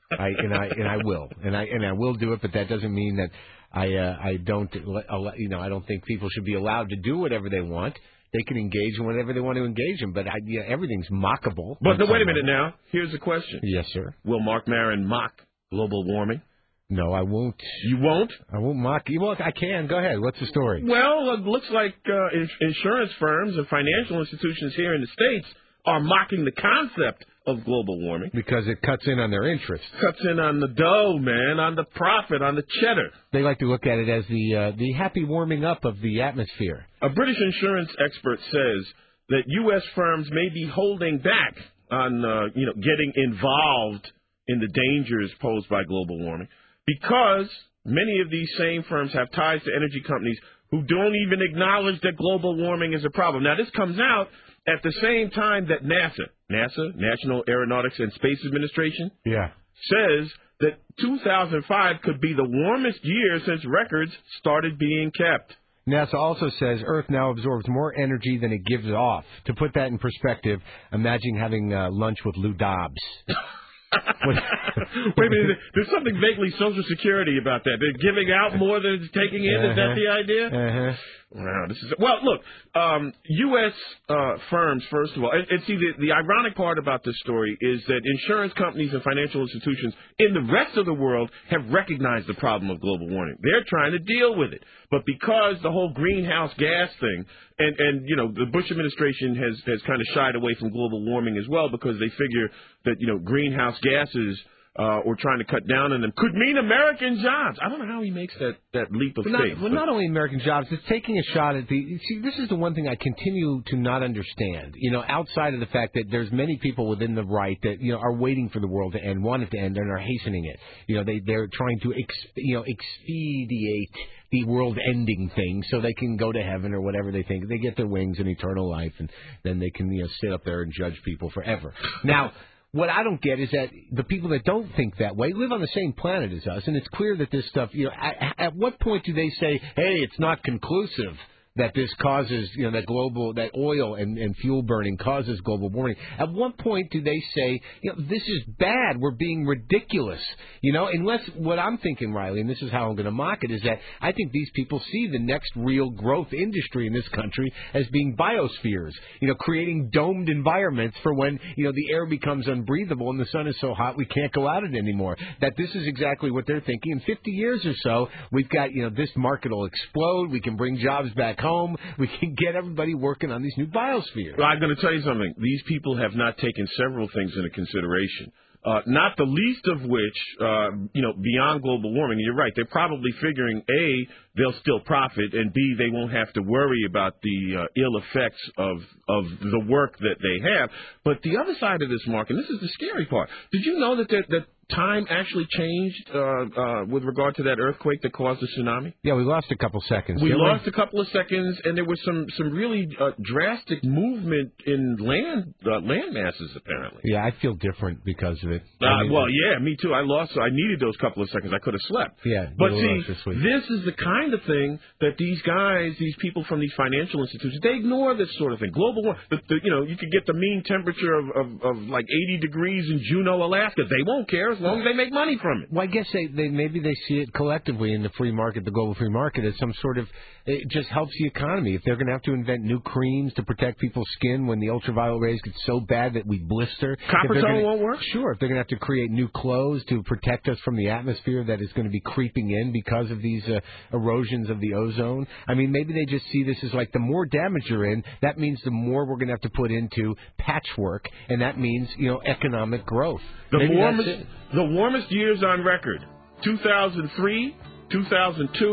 I will do it, but that doesn't mean that I don't think people should be allowed to do whatever they want. They can engage in whatever they want to engage in, but everything's mockable. But wait a minute now. Here's the question. Yes, sir. Will Mark Maron mock global warming? No, I won't. You won't? I won't mock. Well, I can. Go ahead. What's the story? Well, it looks like insurance firms and financial institutions here in the States are mocking the concept of global warming. Because it cuts in on their interests. Cuts in on the dough, man, on the profit, on the cheddar. They like to look at it as the happy warming up of the atmosphere. A British insurance expert says that U.S. firms may be holding back on, getting involved in the dangers posed by global warming because many of these same firms have ties to energy companies who don't even acknowledge that global warming is a problem. Now, this comes out at the same time that NASA, National Aeronautics and Space Administration, says that 2005 could be the warmest year since records started being kept. NASA also says Earth now absorbs more energy than it gives off. To put that in perspective, imagine having lunch with Lou Dobbs. Wait a minute. There's something vaguely Social Security about that. They're giving out more than it's taking in. Is that the idea? Wow, well, look, U.S. firms, first of all, and see, the ironic part about this story is that insurance companies and financial institutions in the rest of the world have recognized the problem of global warming. They're trying to deal with it. But because the whole greenhouse gas thing, and you know, the Bush administration has kind of shied away from global warming as well because they figure that, you know, greenhouse gases or trying to cut down on them could mean American jobs. I don't know how he makes that leap of faith. Well, not only American jobs, it's taking a shot at the... See, this is the one thing I continue to not understand. You know, outside of the fact that there's many people within the right that, you know, are waiting for the world to end, want it to end, and are hastening it. You know, they're trying to, expedite the world-ending thing so they can go to heaven or whatever they think. They get their wings and eternal life, and then they can, you know, sit up there and judge people forever. Now... What I don't get is that the people that don't think that way live on the same planet as us, and it's clear that this stuff, you know, at what point do they say, hey, it's not conclusive that this causes, you know, that oil and fuel burning causes global warming? At what point do they say, you know, this is bad, we're being ridiculous? You know, unless what I'm thinking, Riley, and this is how I'm going to mock it, is that I think these people see the next real growth industry in this country as being biospheres, you know, creating domed environments for when, you know, the air becomes unbreathable and the sun is so hot we can't go out it anymore. That this is exactly what they're thinking. In 50 years or so, we've got, you know, this market will explode, we can bring jobs back home, we can get everybody working on these new biospheres. Well, I'm going to tell you something. These people have not taken several things into consideration. Not the least of which, you know, beyond global warming. You're right. They're probably figuring, A, they'll still profit, and B, they won't have to worry about the ill effects of the work that they have. But the other side of this, Mark, and this is the scary part, did you know that time actually changed with regard to that earthquake that caused the tsunami? Yeah, we lost a couple seconds. We lost a couple of seconds, and there was some really drastic movement in land masses, apparently. Yeah, I feel different because of it. Well, yeah, me too. I needed those couple of seconds. I could have slept. Yeah, but see, this is the kind of thing that these guys, these people from these financial institutions, they ignore this sort of thing. Global warming, you know, you could get the mean temperature of like 80 degrees in Juneau, Alaska. They won't care as long as they make money from it. Well, I guess maybe they see it collectively in the free market, the global free market, as some sort of, it just helps the economy. If they're going to have to invent new creams to protect people's skin when the ultraviolet rays get so bad that we blister. Copper tone won't work? Sure. If they're going to have to create new clothes to protect us from the atmosphere that is going to be creeping in because of these erosions of the ozone. I mean, maybe they just see this as like the more damage you're in, that means the more we're going to have to put into patchwork, and that means, you know, economic growth. The warmest years on record, 2003, 2002,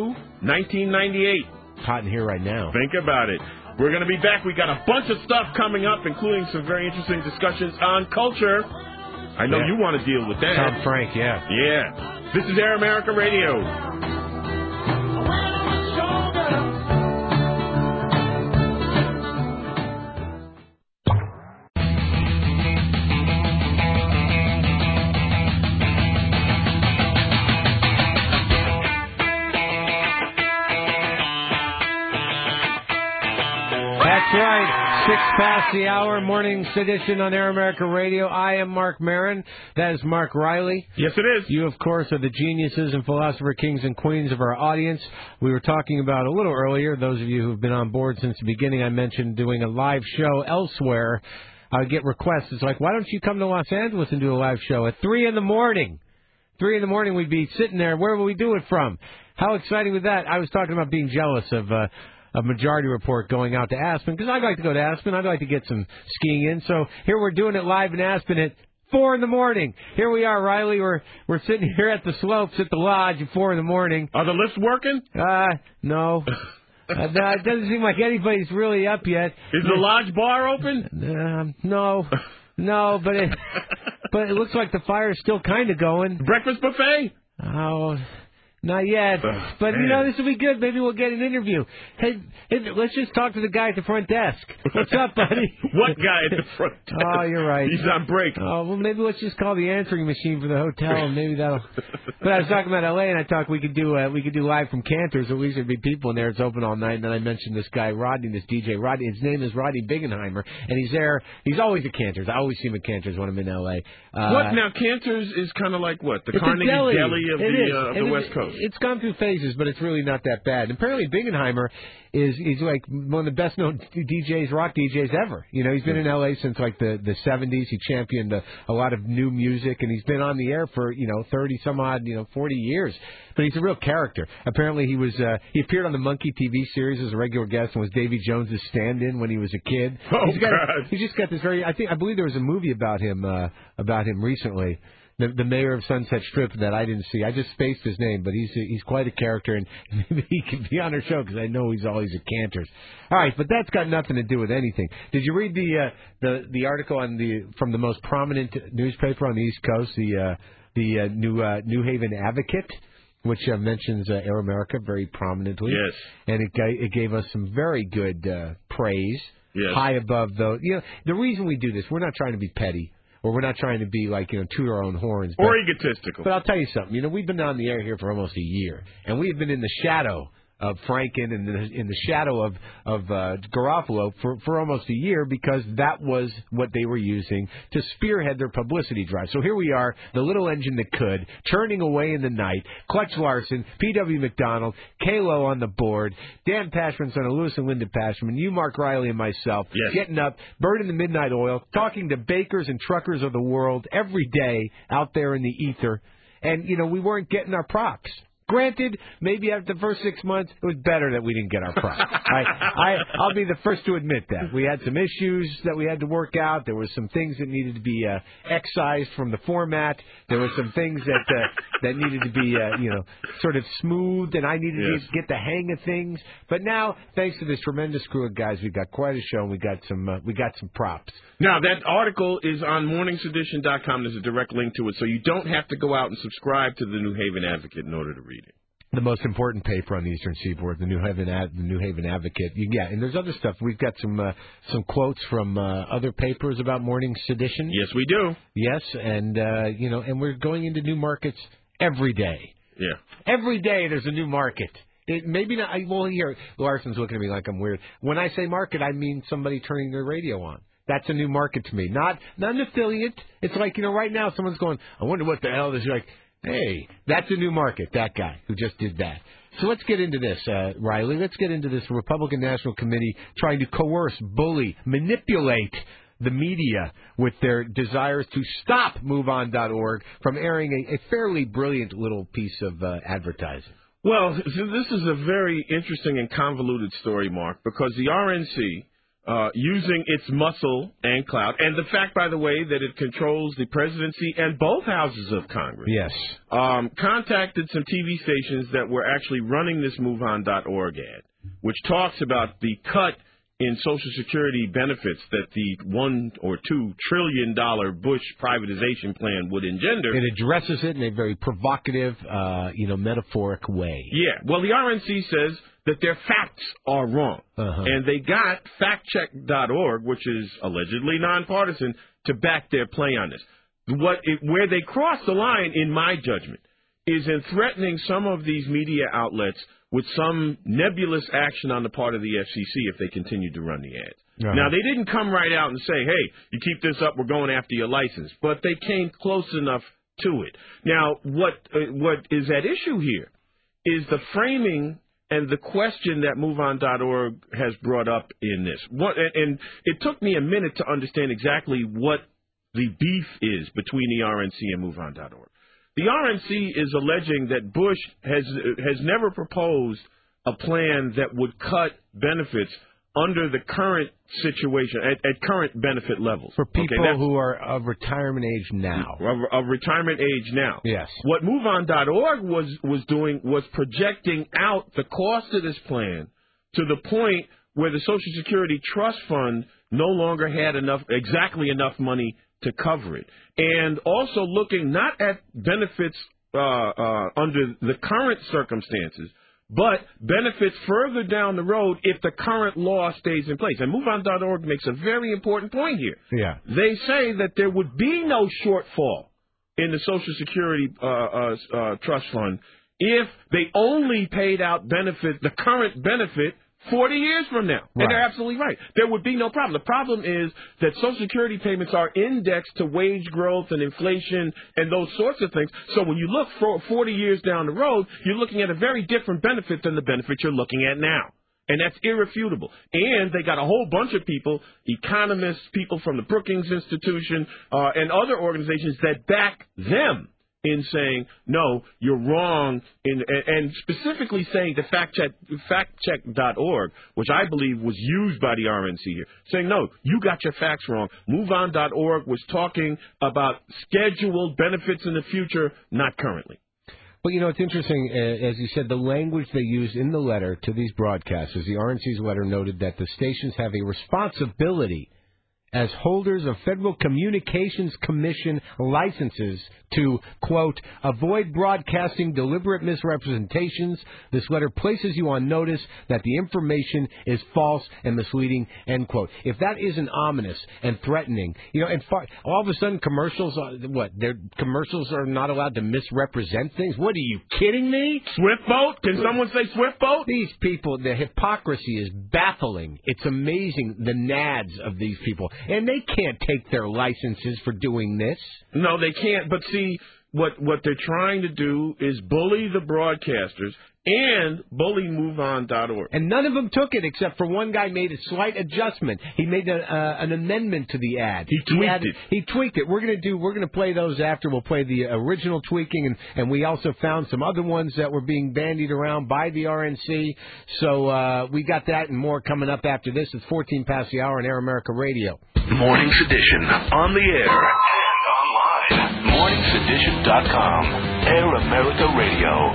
1998. Hot in here right now. Think about it. We're going to be back. We got a bunch of stuff coming up, including some very interesting discussions on culture. I know you want to deal with that. Tom Frank, yeah. Yeah. This is Air America Radio. That's right. 6 past the hour, morning's edition on Air America Radio. I am Mark Maron. That is Mark Riley. Yes, it is. You, of course, are the geniuses and philosopher kings and queens of our audience. We were talking about a little earlier, those of you who've been on board since the beginning, I mentioned doing a live show elsewhere. I get requests. It's like, why don't you come to Los Angeles and do a live show at 3 in the morning? 3 in the morning, we'd be sitting there. Where will we do it from? How exciting was that? I was talking about being jealous of a Majority Report going out to Aspen, because I'd like to go to Aspen. I'd like to get some skiing in. So here we're doing it live in Aspen at 4 in the morning. Here we are, Riley. We're sitting here at the slopes at the lodge at 4 in the morning. Are the lifts working? No. It doesn't seem like anybody's really up yet. Is the lodge bar open? No. No, but it looks like the fire's still kind of going. Breakfast buffet? Oh, Not yet. But, this will be good. Maybe we'll get an interview. Hey, let's just talk to the guy at the front desk. What's up, buddy? What guy at the front desk? Oh, you're right. He's on break. Oh, well, maybe let's just call the answering machine for the hotel, and maybe that'll... But I was talking about L.A., and I thought we could do live from Cantor's. At least there'd be people in there. It's open all night. And then I mentioned this guy, Rodney, this DJ. Rodney, his name is Rodney Bingenheimer, and he's there. He's always at Cantor's. I always see him at Cantor's when I'm in L.A. What? Now, Cantor's is kind of like what? The Carnegie deli of the West Coast. It's gone through phases, but it's really not that bad. And apparently Bingenheimer he's like one of the best known DJs, rock DJs ever. He's been in LA since like the 70s. He championed a lot of new music, and he's been on the air for 30 some odd 40 years. But he's a real character. Apparently he appeared on the Monkey TV series as a regular guest and was Davy Jones's stand-in when he was a kid. He's just got this very I believe there was a movie about him recently. The mayor of Sunset Strip that I didn't see. I just spaced his name, but he's quite a character, and maybe he can be on our show because I know he's always at Cantor's. All right, but that's got nothing to do with anything. Did you read the article from the most prominent newspaper on the East Coast, the New Haven Advocate, which mentions Air America very prominently? Yes. And it gave us some very good praise, high above the. The reason we do this, we're not trying to be petty. Or we're not trying to be toot our own horns. Or egotistical. But I'll tell you something. We've been on the air here for almost a year, and we have been in the shadow of Franken and in the shadow of Garofalo for almost a year because that was what they were using to spearhead their publicity drive. So here we are, the little engine that could, churning away in the night. Clutch Larson, P.W. McDonald, Kalo on the board, Dan Pashman, son of Lewis and Linda Pashman, you, Mark Riley, and myself, getting up, burning the midnight oil, talking to bakers and truckers of the world every day out there in the ether. And, we weren't getting our props. Granted, maybe after the first 6 months, it was better that we didn't get our props. I'll be the first to admit that. We had some issues that we had to work out. There were some things that needed to be excised from the format. There were some things that needed to be, sort of smoothed, and I needed to get the hang of things. But now, thanks to this tremendous crew of guys, we've got quite a show, and we got some props. Now, that article is on morningsedition.com. There's a direct link to it, so you don't have to go out and subscribe to the New Haven Advocate in order to read it. The most important paper on the Eastern Seaboard, the New Haven Advocate. And there's other stuff. We've got some quotes from other papers about Morning Sedition. Yes, we do. Yes, and and we're going into new markets every day. Yeah. Every day there's a new market. Maybe not. Well, here Larson's looking at me like I'm weird. When I say market, I mean somebody turning their radio on. That's a new market to me. Not an affiliate. It's like, right now someone's going, I wonder what the hell this is. You're like, hey, that's a new market, that guy who just did that. So let's get into this, Riley. Let's get into this Republican National Committee trying to coerce, bully, manipulate the media with their desires to stop MoveOn.org from airing a fairly brilliant little piece of advertising. Well, this is a very interesting and convoluted story, Mark, because the RNC, using its muscle and clout, and the fact, by the way, that it controls the presidency and both houses of Congress. Yes. Contacted some TV stations that were actually running this MoveOn.org ad, which talks about the cut in Social Security benefits that the $1 or $2 trillion Bush privatization plan would engender. It addresses it in a very provocative, metaphoric way. Yeah. Well, the RNC says that their facts are wrong. And they got factcheck.org, which is allegedly nonpartisan, to back their play on this. Where they cross the line, in my judgment, is in threatening some of these media outlets with some nebulous action on the part of the FCC if they continue to run the ads. Now, they didn't come right out and say, hey, you keep this up, we're going after your license. But they came close enough to it. Now, what is at issue here is the framing and the question that MoveOn.org has brought up in this. And it took me a minute to understand exactly what the beef is between the RNC and MoveOn.org. The RNC is alleging that Bush has never proposed a plan that would cut benefits under the current situation, at current benefit levels. For people who are of retirement age now. Of retirement age now. Yes. What MoveOn.org was doing was projecting out the cost of this plan to the point where the Social Security Trust Fund no longer had exactly enough money to cover it. And also looking not at benefits under the current circumstances, but benefits further down the road if the current law stays in place. And MoveOn.org makes a very important point here. Yeah. They say that there would be no shortfall in the Social Security Trust Fund if they only paid out the current benefit 40 years from now. Right. And they're absolutely right. There would be no problem. The problem is that Social Security payments are indexed to wage growth and inflation and those sorts of things. So when you look for 40 years down the road, you're looking at a very different benefit than the benefit you're looking at now. And that's irrefutable. And they got a whole bunch of people, economists, people from the Brookings Institution, and other organizations that back them in saying, no, you're wrong, and specifically saying to factcheck.org, which I believe was used by the RNC here, saying, no, you got your facts wrong. MoveOn.org was talking about scheduled benefits in the future, not currently. Well, it's interesting, as you said, the language they use in the letter to these broadcasters, the RNC's letter noted that the stations have a responsibility as holders of Federal Communications Commission licenses to, quote, avoid broadcasting deliberate misrepresentations. This letter places you on notice that the information is false and misleading, end quote. If that isn't ominous and threatening, and all of a sudden commercials are not allowed to misrepresent things? What, are you kidding me? Swift boat? Can someone say swift boat? These people, the hypocrisy is baffling. It's amazing, the nads of these people. And they can't take their licenses for doing this. No, they can't. But see, what they're trying to do is bully the broadcasters and bully MoveOn.org. And none of them took it except for one guy made a slight adjustment. He made an amendment to the ad. He tweaked it. He tweaked it. We're going to play those after. We'll play the original tweaking, and we also found some other ones that were being bandied around by the RNC. So we got that and more coming up after this. It's 14 past the hour on Air America Radio. Morning Sedition on the air and online. MorningSedition.com. Air America Radio.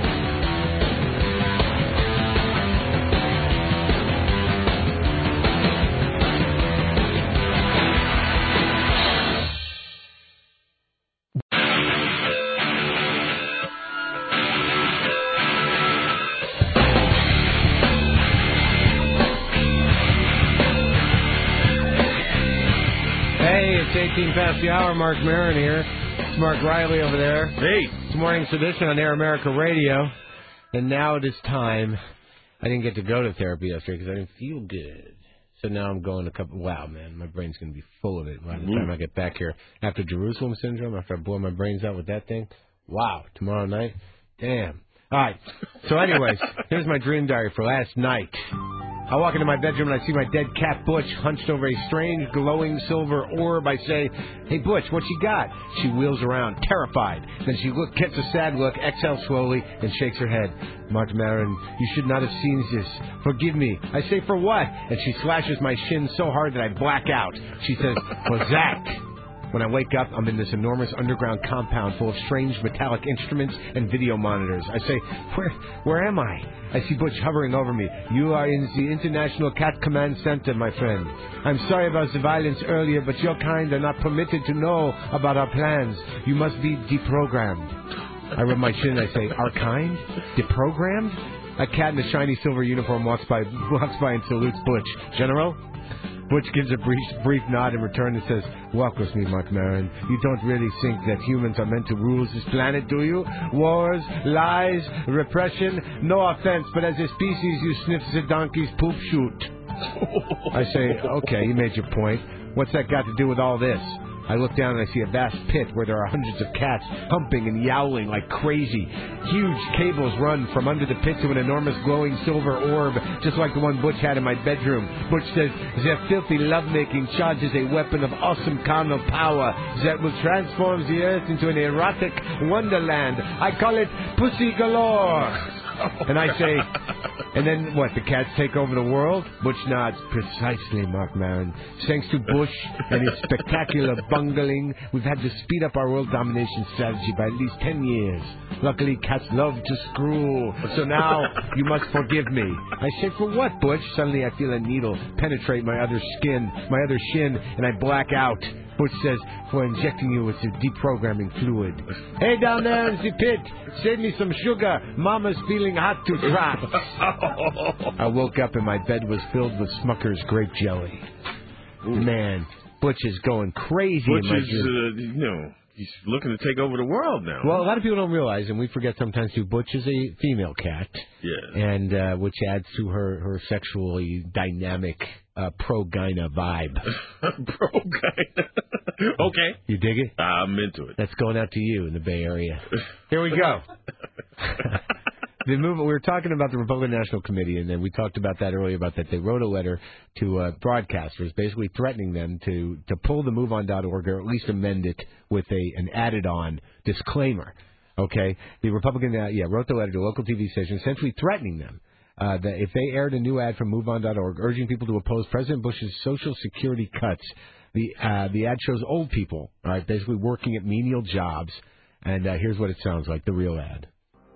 It's 18 past the hour. Mark Maron here. It's Mark Riley over there. Hey. It's Morning Sedition on Air America Radio. And now it is time. I didn't get to go to therapy yesterday because I didn't feel good. So now I'm going wow, man, my brain's going to be full of it by the time I get back here. After Jerusalem Syndrome, after I blow my brains out with that thing. Wow, tomorrow night. Damn. All right. So anyways, here's my dream diary for last night. I walk into my bedroom and I see my dead cat Butch hunched over a strange glowing silver orb. I say, hey, Butch, what you got? She wheels around, terrified. Then she gets a sad look, exhales slowly, and shakes her head. Mark Maron, you should not have seen this. Forgive me. I say, for what? And she slashes my shin so hard that I black out. She says, what's that? When I wake up, I'm in this enormous underground compound full of strange metallic instruments and video monitors. I say, where am I? I see Butch hovering over me. You are in the International Cat Command Center, my friend. I'm sorry about the violence earlier, but your kind are not permitted to know about our plans. You must be deprogrammed. I rub my chin and I say, our kind? Deprogrammed? A cat in a shiny silver uniform walks by and salutes Butch. General? Butch gives a brief nod in return and says, walk with me, Mark Maron. You don't really think that humans are meant to rule this planet, do you? Wars, lies, repression? No offense, but as a species, you sniff the donkey's poop chute. I say, okay, you made your point. What's that got to do with all this? I look down and I see a vast pit where there are hundreds of cats humping and yowling like crazy. Huge cables run from under the pit to an enormous glowing silver orb, just like the one Butch had in my bedroom. Butch says their filthy lovemaking charges a weapon of awesome carnal power that will transform the earth into an erotic wonderland. I call it Pussy Galore. And I say, and then what, the cats take over the world? Butch nods. Precisely, Mark Maron. Thanks to Bush and his spectacular bungling, we've had to speed up our world domination strategy by at least 10 years. Luckily, cats love to screw. So now, you must forgive me. I say, for what, Butch? Suddenly I feel a needle penetrate my other shin, and I black out. Butch says, for injecting you with the deprogramming fluid. Hey, down there in the pit, save me some sugar. Mama's feeling hot to trot. I woke up and my bed was filled with Smucker's grape jelly. Ooh. Man, Butch is going crazy. Butch is, he's looking to take over the world now. Well, a lot of people don't realize, and we forget sometimes too, Butch is a female cat. Yeah. And which adds to her sexually dynamic pro-gyna vibe. Pro-gyna. Okay. You dig it? I'm into it. That's going out to you in the Bay Area. Here we go. We were talking about the Republican National Committee, and then we talked about that earlier, about that they wrote a letter to broadcasters basically threatening them to pull the MoveOn.org or at least amend it with an added-on disclaimer. Okay? The Republican wrote the letter to local TV stations essentially threatening them that if they aired a new ad from MoveOn.org urging people to oppose President Bush's Social Security cuts, the ad shows old people, all right, basically working at menial jobs, and here's what it sounds like, the real ad.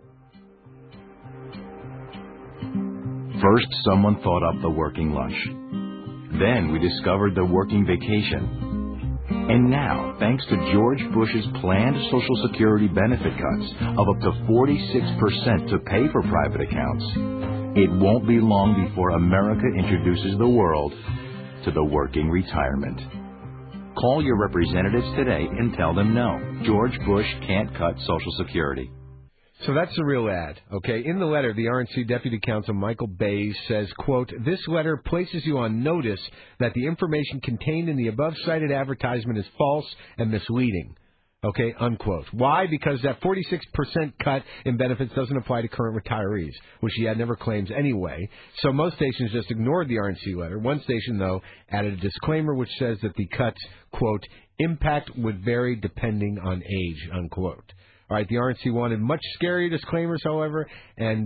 First, someone thought up the working lunch. Then we discovered the working vacation. And now, thanks to George Bush's planned Social Security benefit cuts of up to 46% to pay for private accounts, it won't be long before America introduces the world to the working retirement. Call your representatives today and tell them no. George Bush can't cut Social Security. So that's the real ad, okay? In the letter, the RNC Deputy Counsel Michael Bays says, quote, this letter places you on notice that the information contained in the above-cited advertisement is false and misleading, okay, unquote. Why? Because that 46% cut in benefits doesn't apply to current retirees, which he had never claims anyway. So most stations just ignored the RNC letter. One station, though, added a disclaimer which says that the cuts, quote, impact would vary depending on age, unquote. All right, the RNC wanted much scarier disclaimers, however, and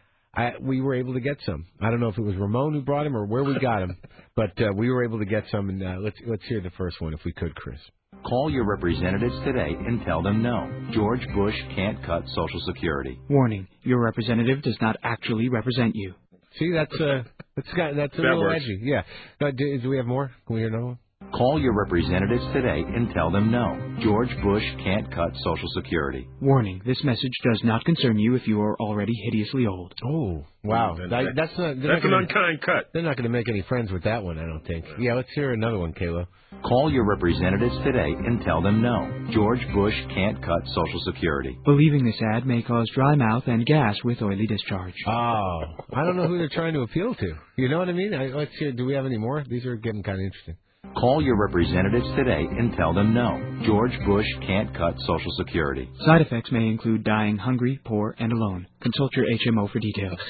we were able to get some. I don't know if it was Ramon who brought him or where we got him, but we were able to get some, and let's hear the first one if we could, Chris. Call your representatives today and tell them no. George Bush can't cut Social Security. Warning, your representative does not actually represent you. See, that's a little works. edgy. Yeah. Do we have more? Can we hear another one? Call your representatives today and tell them no. George Bush can't cut Social Security. Warning, this message does not concern you if you are already hideously old. Oh, wow. That's an unkind cut. They're not going to make any friends with that one, I don't think. Yeah, let's hear another one, Kayla. Call your representatives today and tell them no. George Bush can't cut Social Security. Believing this ad may cause dry mouth and gas with oily discharge. Oh, I don't know who they're trying to appeal to. You know what I mean? Let's hear. Do we have any more? These are getting kind of interesting. Call your representatives today and tell them no. George Bush can't cut Social Security. Side effects may include dying hungry, poor, and alone. Consult your HMO for details.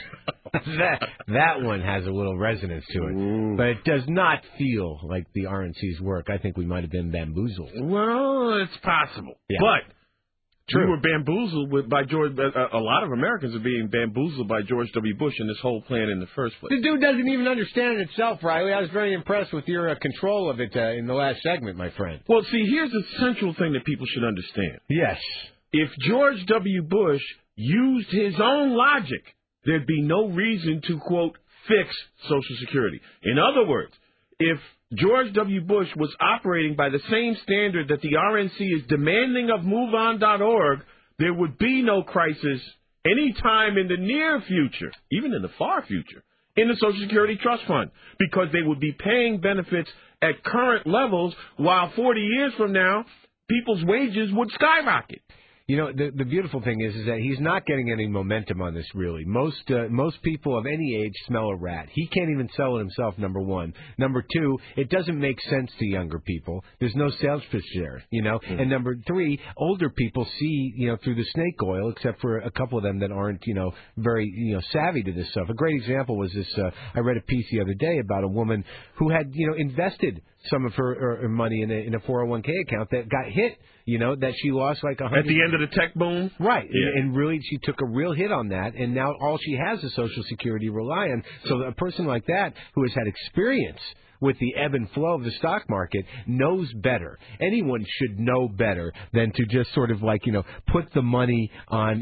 That one has a little resonance to it. Ooh. But it does not feel like the RNC's work. I think we might have been bamboozled. Well, it's possible. Yeah. But we were bamboozled by George. A lot of Americans are being bamboozled by George W. Bush and this whole plan in the first place. The dude doesn't even understand it itself, Riley. I was very impressed with your control of it in the last segment, my friend. Well, see, here's the central thing that people should understand. Yes. If George W. Bush used his own logic, there'd be no reason to, quote, fix Social Security. In other words, if George W. Bush was operating by the same standard that the RNC is demanding of MoveOn.org, there would be no crisis any time in the near future, even in the far future, in the Social Security Trust Fund, because they would be paying benefits at current levels, while 40 years from now, people's wages would skyrocket. You know, the beautiful thing is that he's not getting any momentum on this, really. Most people of any age smell a rat. He can't even sell it himself, number one. Number two, it doesn't make sense to younger people. There's no sales pitch there, you know. Mm-hmm. And number three, older people see, through the snake oil, except for a couple of them that aren't, very, savvy to this stuff. A great example was this, I read a piece the other day about a woman who had, invested some of her money in a 401k account that got hit, that she lost like $100. At the end of the tech boom? Right. Yeah. And really, she took a real hit on that, and now all she has is Social Security to rely on. So a person like that who has had experience with the ebb and flow of the stock market knows better. Anyone should know better than to just sort of like, put the money on,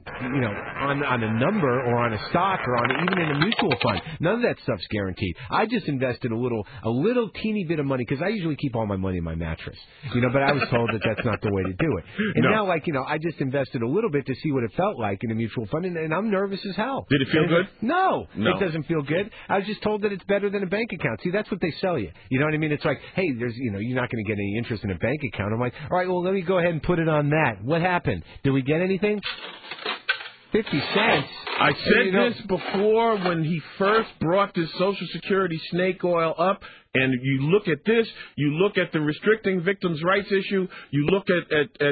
on a number or on a stock or on even in a mutual fund. None of that stuff's guaranteed. I just invested a little teeny bit of money because I usually keep all my money in my mattress, but I was told that that's not the way to do it. And now, I just invested a little bit to see what it felt like in a mutual fund, and I'm nervous as hell. Did it feel good? No, it doesn't feel good. I was just told that it's better than a bank account. See, that's what they sell you. You know what I mean? It's like, hey, there's, you're not going to get any interest in a bank account. I'm like, all right, well, let me go ahead and put it on that. What happened? Did we get anything? 50 cents. I said this before when he first brought this Social Security snake oil up, and you look at this, you look at the restricting victims' rights issue, you look at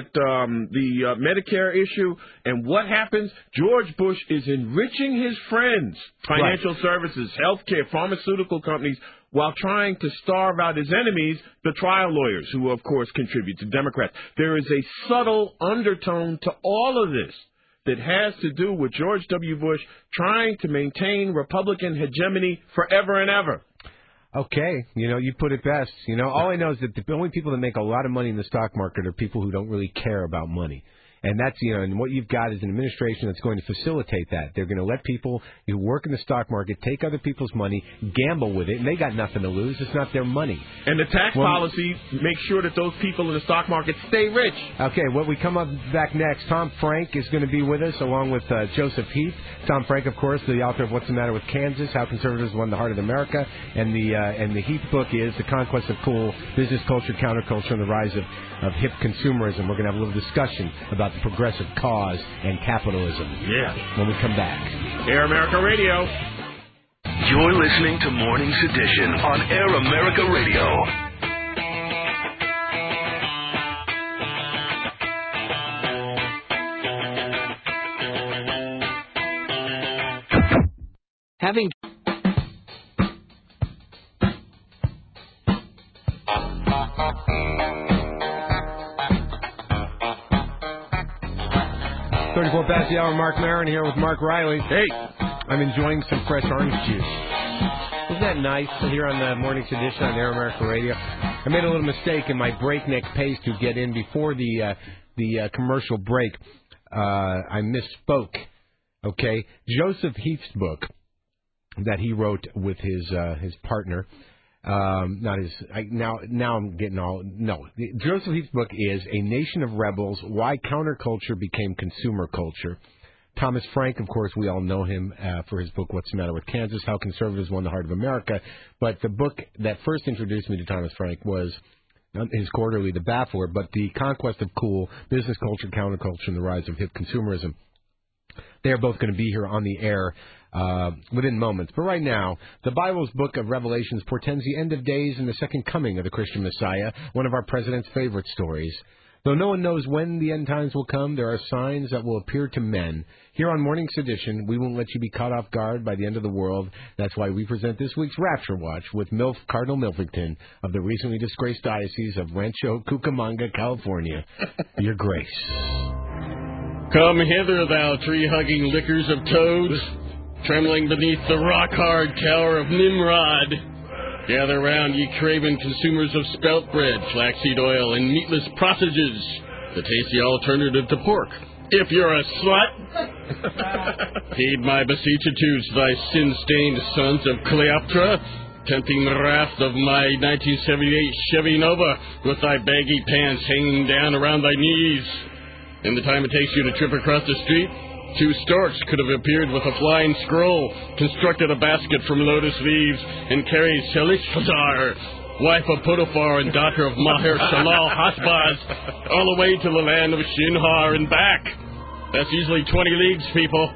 the Medicare issue, and what happens? George Bush is enriching his friends, financial services, healthcare, pharmaceutical companies, while trying to starve out his enemies, the trial lawyers, who, of course, contribute to Democrats. There is a subtle undertone to all of this that has to do with George W. Bush trying to maintain Republican hegemony forever and ever. Okay, you put it best. All I know is that the only people that make a lot of money in the stock market are people who don't really care about money. And that's, and what you've got is an administration that's going to facilitate that. They're going to let people who work in the stock market take other people's money, gamble with it, and they got nothing to lose. It's not their money. And the tax policy makes sure that those people in the stock market stay rich. Okay, when we come up back next, Tom Frank is going to be with us along with Joseph Heath. Tom Frank, of course, the author of What's the Matter with Kansas, How Conservatives Won the Heart of America. And the Heath book is The Conquest of Cool, Business Culture, Counterculture, and the Rise of Hip Consumerism. We're going to have a little discussion about the progressive cause and capitalism. Yeah. When we come back. Air America Radio. You're listening to Morning Sedition on Air America Radio. Having 34 past the hour, Mark Maron here with Mark Riley. Hey. I'm enjoying some fresh orange juice. Isn't that nice here on the Morning Edition on Air America Radio? I made a little mistake in my breakneck pace to get in before the commercial break. I misspoke. Okay? Joseph Heath's book that he wrote with his partner. Not his. Now I'm getting all. No, Joseph Heath's book is A Nation of Rebels: Why Counterculture Became Consumer Culture. Thomas Frank, of course, we all know him for his book What's the Matter with Kansas: How Conservatives Won the Heart of America. But the book that first introduced me to Thomas Frank was his quarterly, The Baffler, but The Conquest of Cool: Business Culture, Counterculture, and the Rise of Hip Consumerism. They are both going to be here on the air within moments. But right now, the Bible's book of Revelations portends the end of days and the second coming of the Christian Messiah, one of our president's favorite stories. Though no one knows when the end times will come, there are signs that will appear to men. Here on Morning Sedition, we won't let you be caught off guard by the end of the world. That's why we present this week's Rapture Watch with Cardinal Milfington of the recently disgraced Diocese of Rancho Cucamonga, Cardinal. Your Grace. Come hither, thou tree-hugging lickers of toads, trembling beneath the rock-hard tower of Nimrod. Gather round, ye craven consumers of spelt bread, flaxseed oil, and meatless sausages, the tasty alternative to pork. If you're a slut, heed my beseechitudes, thy sin-stained sons of Cleopatra, tempting the wrath of my 1978 Chevy Nova with thy baggy pants hanging down around thy knees. In the time it takes you to trip across the street, 2 storks could have appeared with a flying scroll, constructed a basket from lotus leaves, and carried Selishfazar, wife of Potiphar and daughter of Maher Shalal Hasbaz, all the way to the land of Shinhar and back. That's easily 20 leagues, people.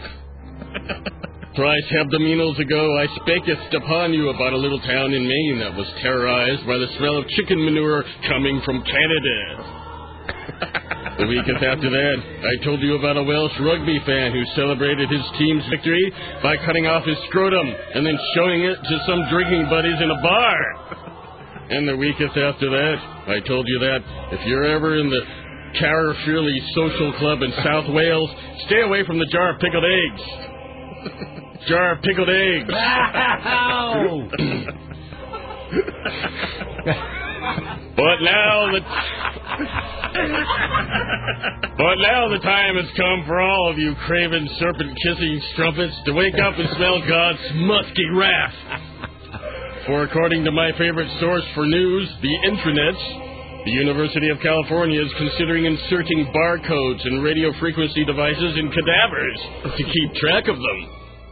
Thrice hebdomenals ago, I spaketh upon you about a little town in Maine that was terrorized by the smell of chicken manure coming from Canada. The weekend after that, I told you about a Welsh rugby fan who celebrated his team's victory by cutting off his scrotum and then showing it to some drinking buddies in a bar. And the weekend after that, I told you that if you're ever in the Carrafearley Social Club in South Wales, stay away from the jar of pickled eggs. Jar of pickled eggs. But now the time has come for all of you craven serpent-kissing strumpets to wake up and smell God's musky wrath. For according to my favorite source for news, the intranet, the University of California is considering inserting barcodes and radio frequency devices in cadavers to keep track of them.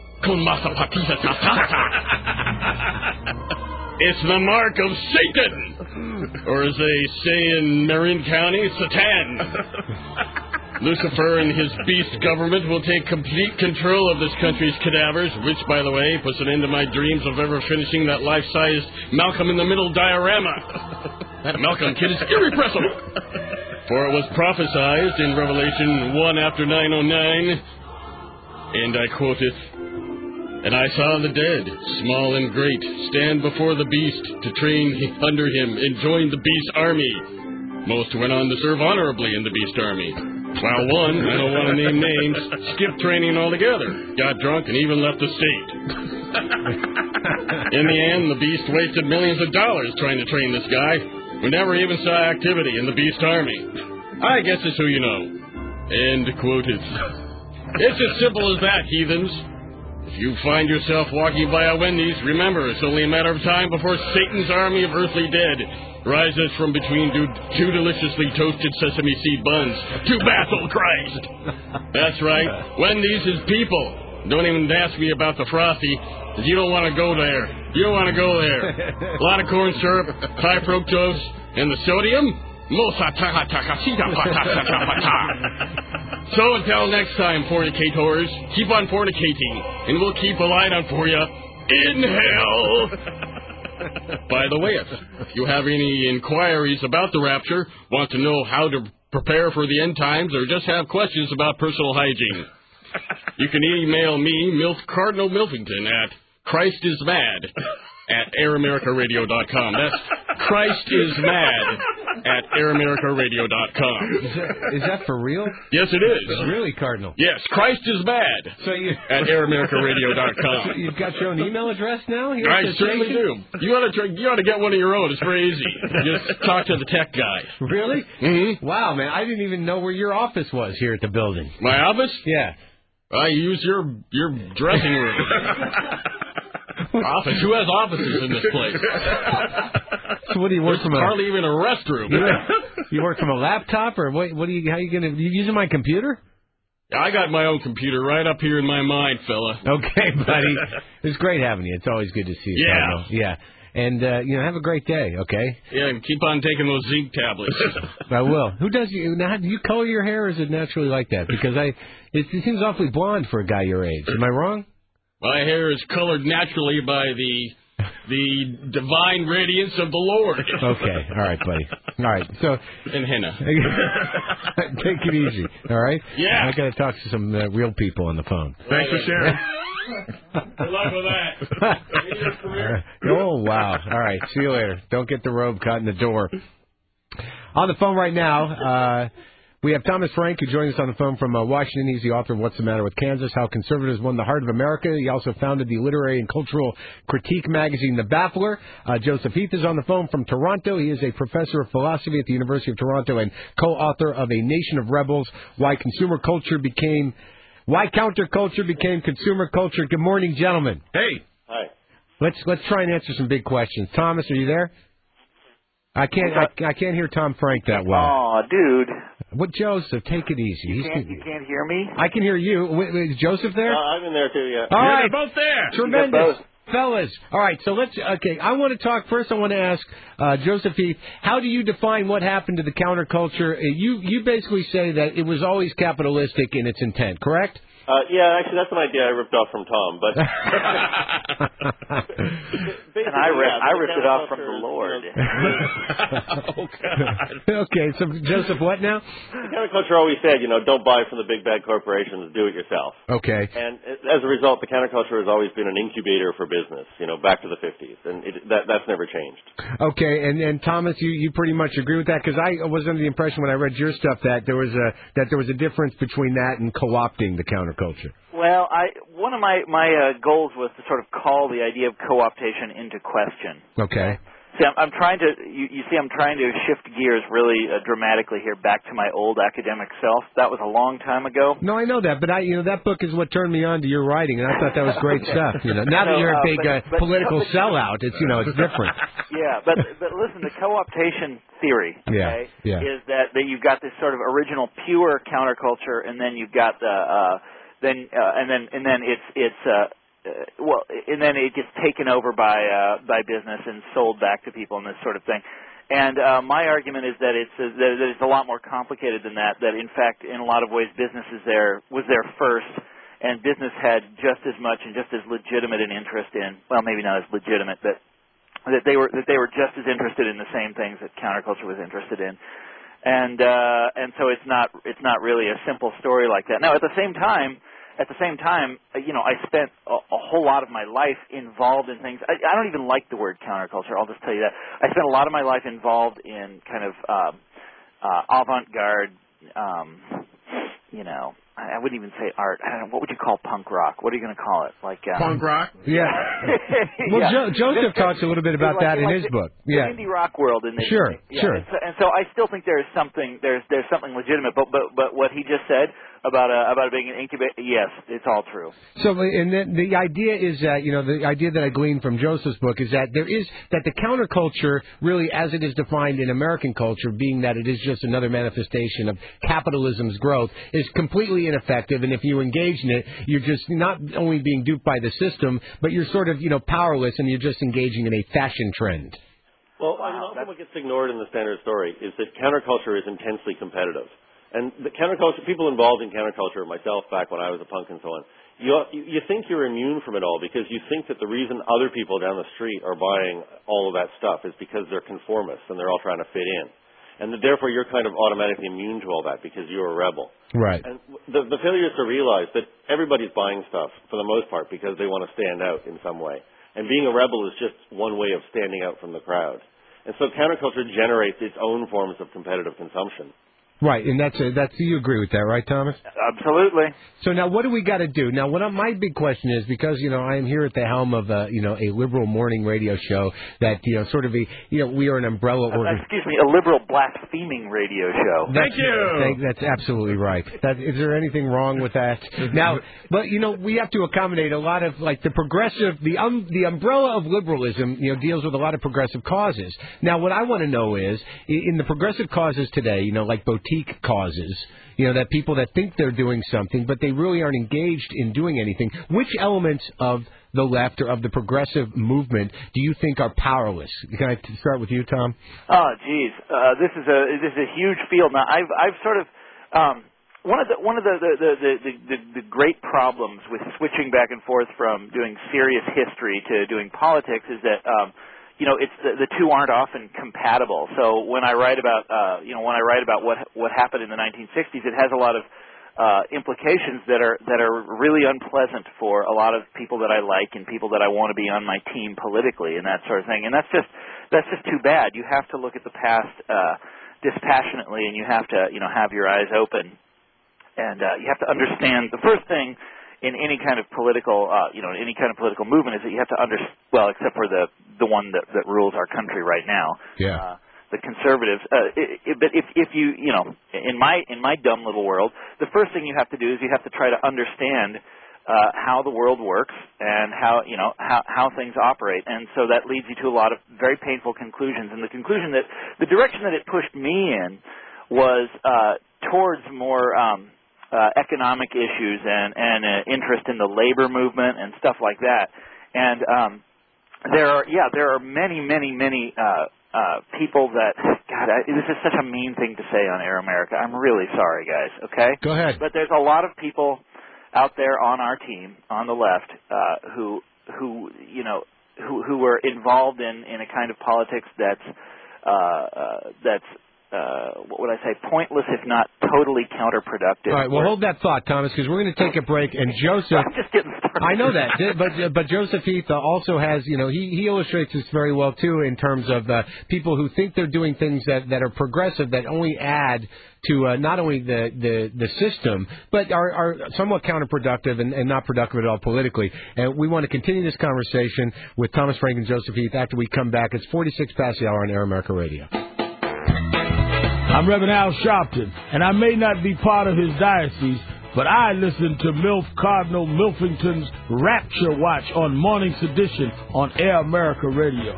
It's the mark of Satan! Or as they say in Marin County, Satan. Lucifer and his beast government will take complete control of this country's cadavers, which, by the way, puts an end to my dreams of ever finishing that life-sized Malcolm in the Middle diorama. That Malcolm kid is irrepressible. For it was prophesied in Revelation 1 after 909, and I quote it, "And I saw the dead, small and great, stand before the beast to train under him and join the beast's army. Most went on to serve honorably in the beast army, while one, I don't want to name names, skipped training altogether, got drunk, and even left the state. In the end, the beast wasted millions of dollars trying to train this guy, who never even saw activity in the beast army. I guess it's who you know." End quoted. It's as simple as that, heathens. If you find yourself walking by a Wendy's, remember it's only a matter of time before Satan's army of earthly dead rises from between two deliciously toasted sesame seed buns to battle Christ. That's right, Wendy's is people. Don't even ask me about the Frosty, because you don't want to go there. You don't want to go there. A lot of corn syrup, high fructose, and the sodium? So until next time, fornicators, keep on fornicating, and we'll keep a light on for you in hell. By the way, if you have any inquiries about the rapture, want to know how to prepare for the end times, or just have questions about personal hygiene, you can email me, Cardinal Milfington, at ChristIsMad@AirAmericaRadio.com. That's ChristIsMad@AirAmericaRadio.com. Is that for real? Yes, it is. Really, Cardinal? Yes, Christ is mad at AirAmericaRadio.com. So you've got your own email address now? Here I certainly do. You ought to get one of your own. It's very easy. Just talk to the tech guy. Really? Mm-hmm. Wow, man. I didn't even know where your office was here at the building. My office? Yeah. I use your dressing room. Office? Who has offices in this place? So what do you work from? Hardly even a restroom. You work from a laptop, or what? What do you? How you gonna? You using my computer? I got my own computer right up here in my mind, fella. Okay, buddy. It's great having you. It's always good to see you. Yeah. Cardinal. Yeah. And have a great day. Okay. Yeah, and keep on taking those zinc tablets. I will. Who does you? Now, do you color your hair, or is it naturally like that? Because it seems awfully blonde for a guy your age. Am I wrong? My hair is colored naturally by the divine radiance of the Lord. Okay. All right, buddy. All right. So. And henna. Take it easy. All right. Yeah. I got to talk to some real people on the phone. Thanks for sharing. Good luck with that. Oh, wow. All right. See you later. Don't get the robe caught in the door. On the phone right now, we have Thomas Frank, who joins us on the phone from Washington. He's the author of What's the Matter with Kansas, How Conservatives Won the Heart of America. He also founded the literary and cultural critique magazine, The Baffler. Joseph Heath is on the phone from Toronto. He is a professor of philosophy at the University of Toronto and co-author of A Nation of Rebels, Why Counterculture Became Consumer Culture. Good morning, gentlemen. Hey. Hi. Let's try and answer some big questions. Thomas, are you there? I can't hear Tom Frank that well. Aw, dude. What, Joseph? Take it easy. You can't hear me? I can hear you. Wait, is Joseph there? No, I'm in there too. Yeah. All right, they're both there. Tremendous. Fellas, all right, so I want to talk, first I want to ask Joseph Heath, how do you define what happened to the counterculture? You basically say that it was always capitalistic in its intent, correct? Yeah, actually, that's an idea I ripped off from Tom, but and I ripped it off from the Lord. Oh God. Okay, so Joseph, what now? The counterculture always said, don't buy from the big bad corporations, do it yourself. Okay. And as a result, the counterculture has always been an incubator for business, back to the 50s, and that's never changed. Okay, and Thomas, you pretty much agree with that, because I was under the impression when I read your stuff that there was a difference between that and co-opting the counterculture. Well, one of my goals was to sort of call the idea of co-optation into question. Okay. See, I'm trying to. You see, I'm trying to shift gears really dramatically here, back to my old academic self. That was a long time ago. No, I know that, but that book is what turned me on to your writing, and I thought that was great stuff. Now that you're a big political sellout, it's it's different. Yeah, but listen, the co-optation theory, okay, is that you've got this sort of original pure counterculture, and then you've got then it gets taken over by business and sold back to people and this sort of thing. And my argument is that it's a lot more complicated than that. That in fact, in a lot of ways, business was there first, and business had just as much and just as legitimate an interest in. Well, maybe not as legitimate, but that they were just as interested in the same things that counterculture was interested in. And so it's not really a simple story like that. Now, at the same time, I spent a whole lot of my life involved in things. I don't even like the word counterculture. I'll just tell you that. I spent a lot of my life involved in kind of avant-garde, I wouldn't even say art. I don't know, what would you call punk rock? What are you going to call it? Punk rock? Yeah. Well, Joseph talks a little bit about that in his book. Yeah. The indie rock world. Sure. And so I still think there's something legitimate. But what he just said about it being an incubator, yes, it's all true. So, and then the idea is that, the idea that I gleaned from Joseph's book is that that the counterculture, really as it is defined in American culture, being that it is just another manifestation of capitalism's growth, is completely ineffective. And if you engage in it, you're just not only being duped by the system, but you're sort of, powerless, and you're just engaging in a fashion trend. Well, often what gets ignored in the standard story is that counterculture is intensely competitive. And the counterculture, people involved in counterculture, myself back when I was a punk and so on, you think you're immune from it all because you think that the reason other people down the street are buying all of that stuff is because they're conformists and they're all trying to fit in. And that therefore you're kind of automatically immune to all that because you're a rebel. Right. And the failure is to realize that everybody's buying stuff for the most part because they want to stand out in some way. And being a rebel is just one way of standing out from the crowd. And so counterculture generates its own forms of competitive consumption. Right, and that's you agree with that, right, Thomas? Absolutely. So now, what do we got to do? Now, my big question is, because I am here at the helm of a liberal morning radio show that sort of we are an umbrella organization. Excuse me, a liberal blaspheming radio show. Thank you. That's absolutely right. Is there anything wrong with that? Now, but we have to accommodate a lot of the progressive, the umbrella of liberalism, deals with a lot of progressive causes. Now, what I want to know is, in the progressive causes today, like boutique causes, that people that think they're doing something, but they really aren't engaged in doing anything. Which elements of the left or of the progressive movement do you think are powerless? Can I start with you, Tom? Oh, geez, this is a huge field. Now, I've sort of one of the great problems with switching back and forth from doing serious history to doing politics is that it's the two aren't often compatible. So when I write about what happened in the 1960s, it has a lot of implications that are really unpleasant for a lot of people that I like and people that I want to be on my team politically and that sort of thing. And that's just too bad. You have to look at the past dispassionately, and you have to have your eyes open, and you have to understand the first thing in any kind of political, any kind of political movement is that you have to except for the one that rules our country right now. Yeah. The conservatives. But if you, in my dumb little world, the first thing you have to do is you have to try to understand how the world works and how things operate. And so that leads you to a lot of very painful conclusions. And the direction that it pushed me in was towards more economic issues and interest in the labor movement and stuff like that. And there are many people that, God, this is such a mean thing to say on Air America. I'm really sorry, guys. Okay, go ahead. But there's a lot of people out there on our team on the left who were involved in a kind of politics that's what would I say, pointless, if not totally counterproductive. All right, well, hold that thought, Thomas, because we're going to take a break. And Joseph, I'm just getting started. I know that, but Joseph Heath also has, he illustrates this very well too in terms of people who think they're doing things that are progressive, that only add to not only the system, but are somewhat counterproductive and not productive at all politically. And we want to continue this conversation with Thomas Frank and Joseph Heath after we come back. It's 46 past the hour on Air America Radio. I'm Reverend Al Sharpton, and I may not be part of his diocese, but I listen to MILF Cardinal Milfington's Rapture Watch on Morning Sedition on Air America Radio.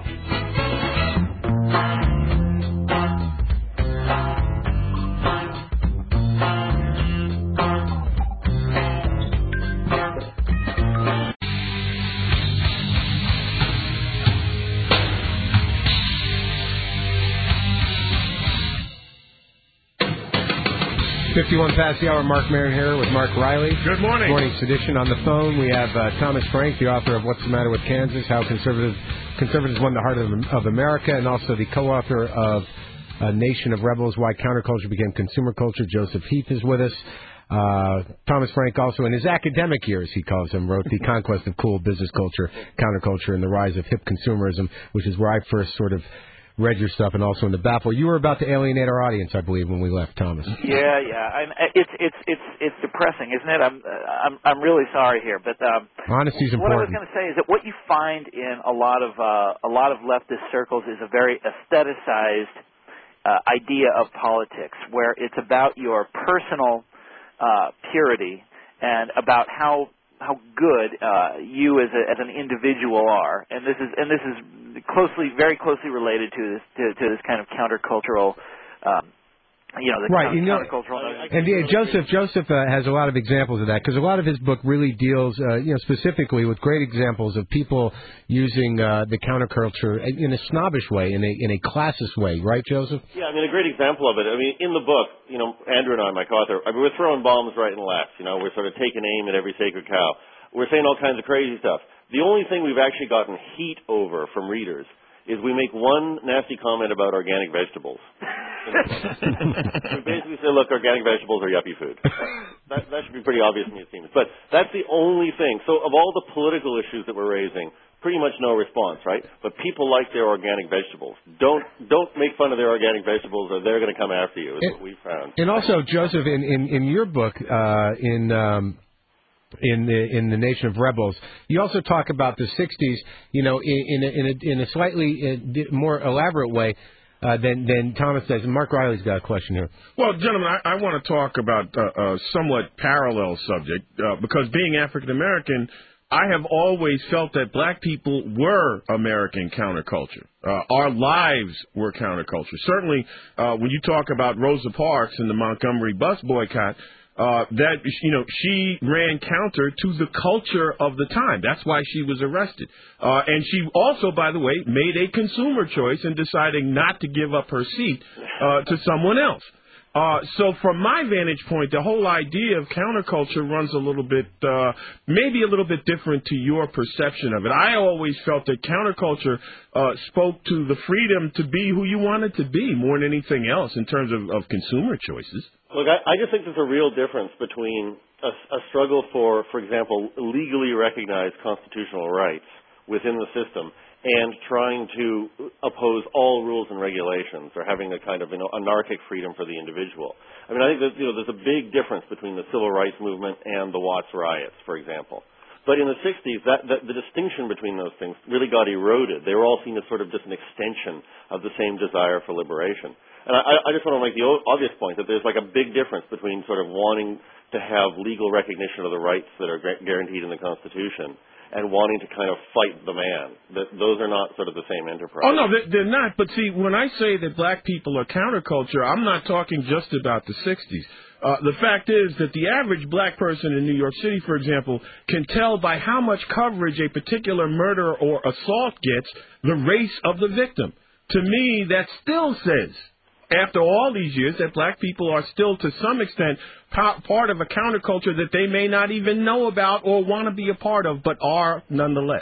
51 past the hour, Mark Maron here with Mark Riley. Good morning. Morning Sedition. On the phone, we have Thomas Frank, the author of What's the Matter with Kansas, How Conservatives Won the Heart of America, and also the co-author of A Nation of Rebels, Why Counterculture Became Consumer Culture. Joseph Heath is with us. Thomas Frank also, in his academic years, he calls them, wrote The Conquest of Cool Business Culture, Counterculture, and the Rise of Hip Consumerism, which is where I first sort of read your stuff, and also in the Baffle. You were about to alienate our audience, I believe, when we left, Thomas. Yeah. It's depressing, isn't it? I'm really sorry here, but honesty's important. What I was going to say is that what you find in a lot of leftist circles is a very aestheticized idea of politics, where it's about your personal purity and about how good you as an individual are, and this is very closely related to this kind of countercultural, right. Countercultural. And Joseph has a lot of examples of that, because a lot of his book really deals, specifically with great examples of people using the counterculture in a snobbish way, in a classist way, right, Joseph? Yeah, a great example of it. In the book, Andrew and I, my co-author, we're throwing bombs right and left. We're sort of taking aim at every sacred cow. We're saying all kinds of crazy stuff. The only thing we've actually gotten heat over from readers is we make one nasty comment about organic vegetables. We basically say, look, organic vegetables are yuppie food. That should be pretty obvious to me, it seems. But that's the only thing. So of all the political issues that we're raising, pretty much no response, right? But people like their organic vegetables. Don't make fun of their organic vegetables, or they're going to come after you, is what we found. And also, Joseph, in your book, in the Nation of Rebels, you also talk about the 60s, in a slightly more elaborate way than Thomas does. And Mark Riley's got a question here. Well, gentlemen, I want to talk about a somewhat parallel subject, because being African American, I have always felt that black people were American counterculture. Our lives were counterculture. Certainly, when you talk about Rosa Parks and the Montgomery bus boycott, she ran counter to the culture of the time. That's why she was arrested. And she also, by the way, made a consumer choice in deciding not to give up her seat to someone else. So from my vantage point, the whole idea of counterculture runs a little bit, maybe a little bit different to your perception of it. I always felt that counterculture spoke to the freedom to be who you wanted to be more than anything else in terms of consumer choices. Look, I just think there's a real difference between a struggle for example, legally recognized constitutional rights within the system and trying to oppose all rules and regulations, or having a kind of anarchic freedom for the individual. I think that there's a big difference between the civil rights movement and the Watts riots, for example. But in the 60s, the distinction between those things really got eroded. They were all seen as sort of just an extension of the same desire for liberation. And I just want to make the obvious point that there's like a big difference between sort of wanting to have legal recognition of the rights that are guaranteed in the Constitution and wanting to kind of fight the man. Those are not sort of the same enterprise. Oh, no, they're not. But see, when I say that black people are counterculture, I'm not talking just about the 60s. The fact is that the average black person in New York City, for example, can tell by how much coverage a particular murder or assault gets the race of the victim. To me, that still says, after all these years, that black people are still, to some extent, part of a counterculture that they may not even know about or want to be a part of, but are nonetheless.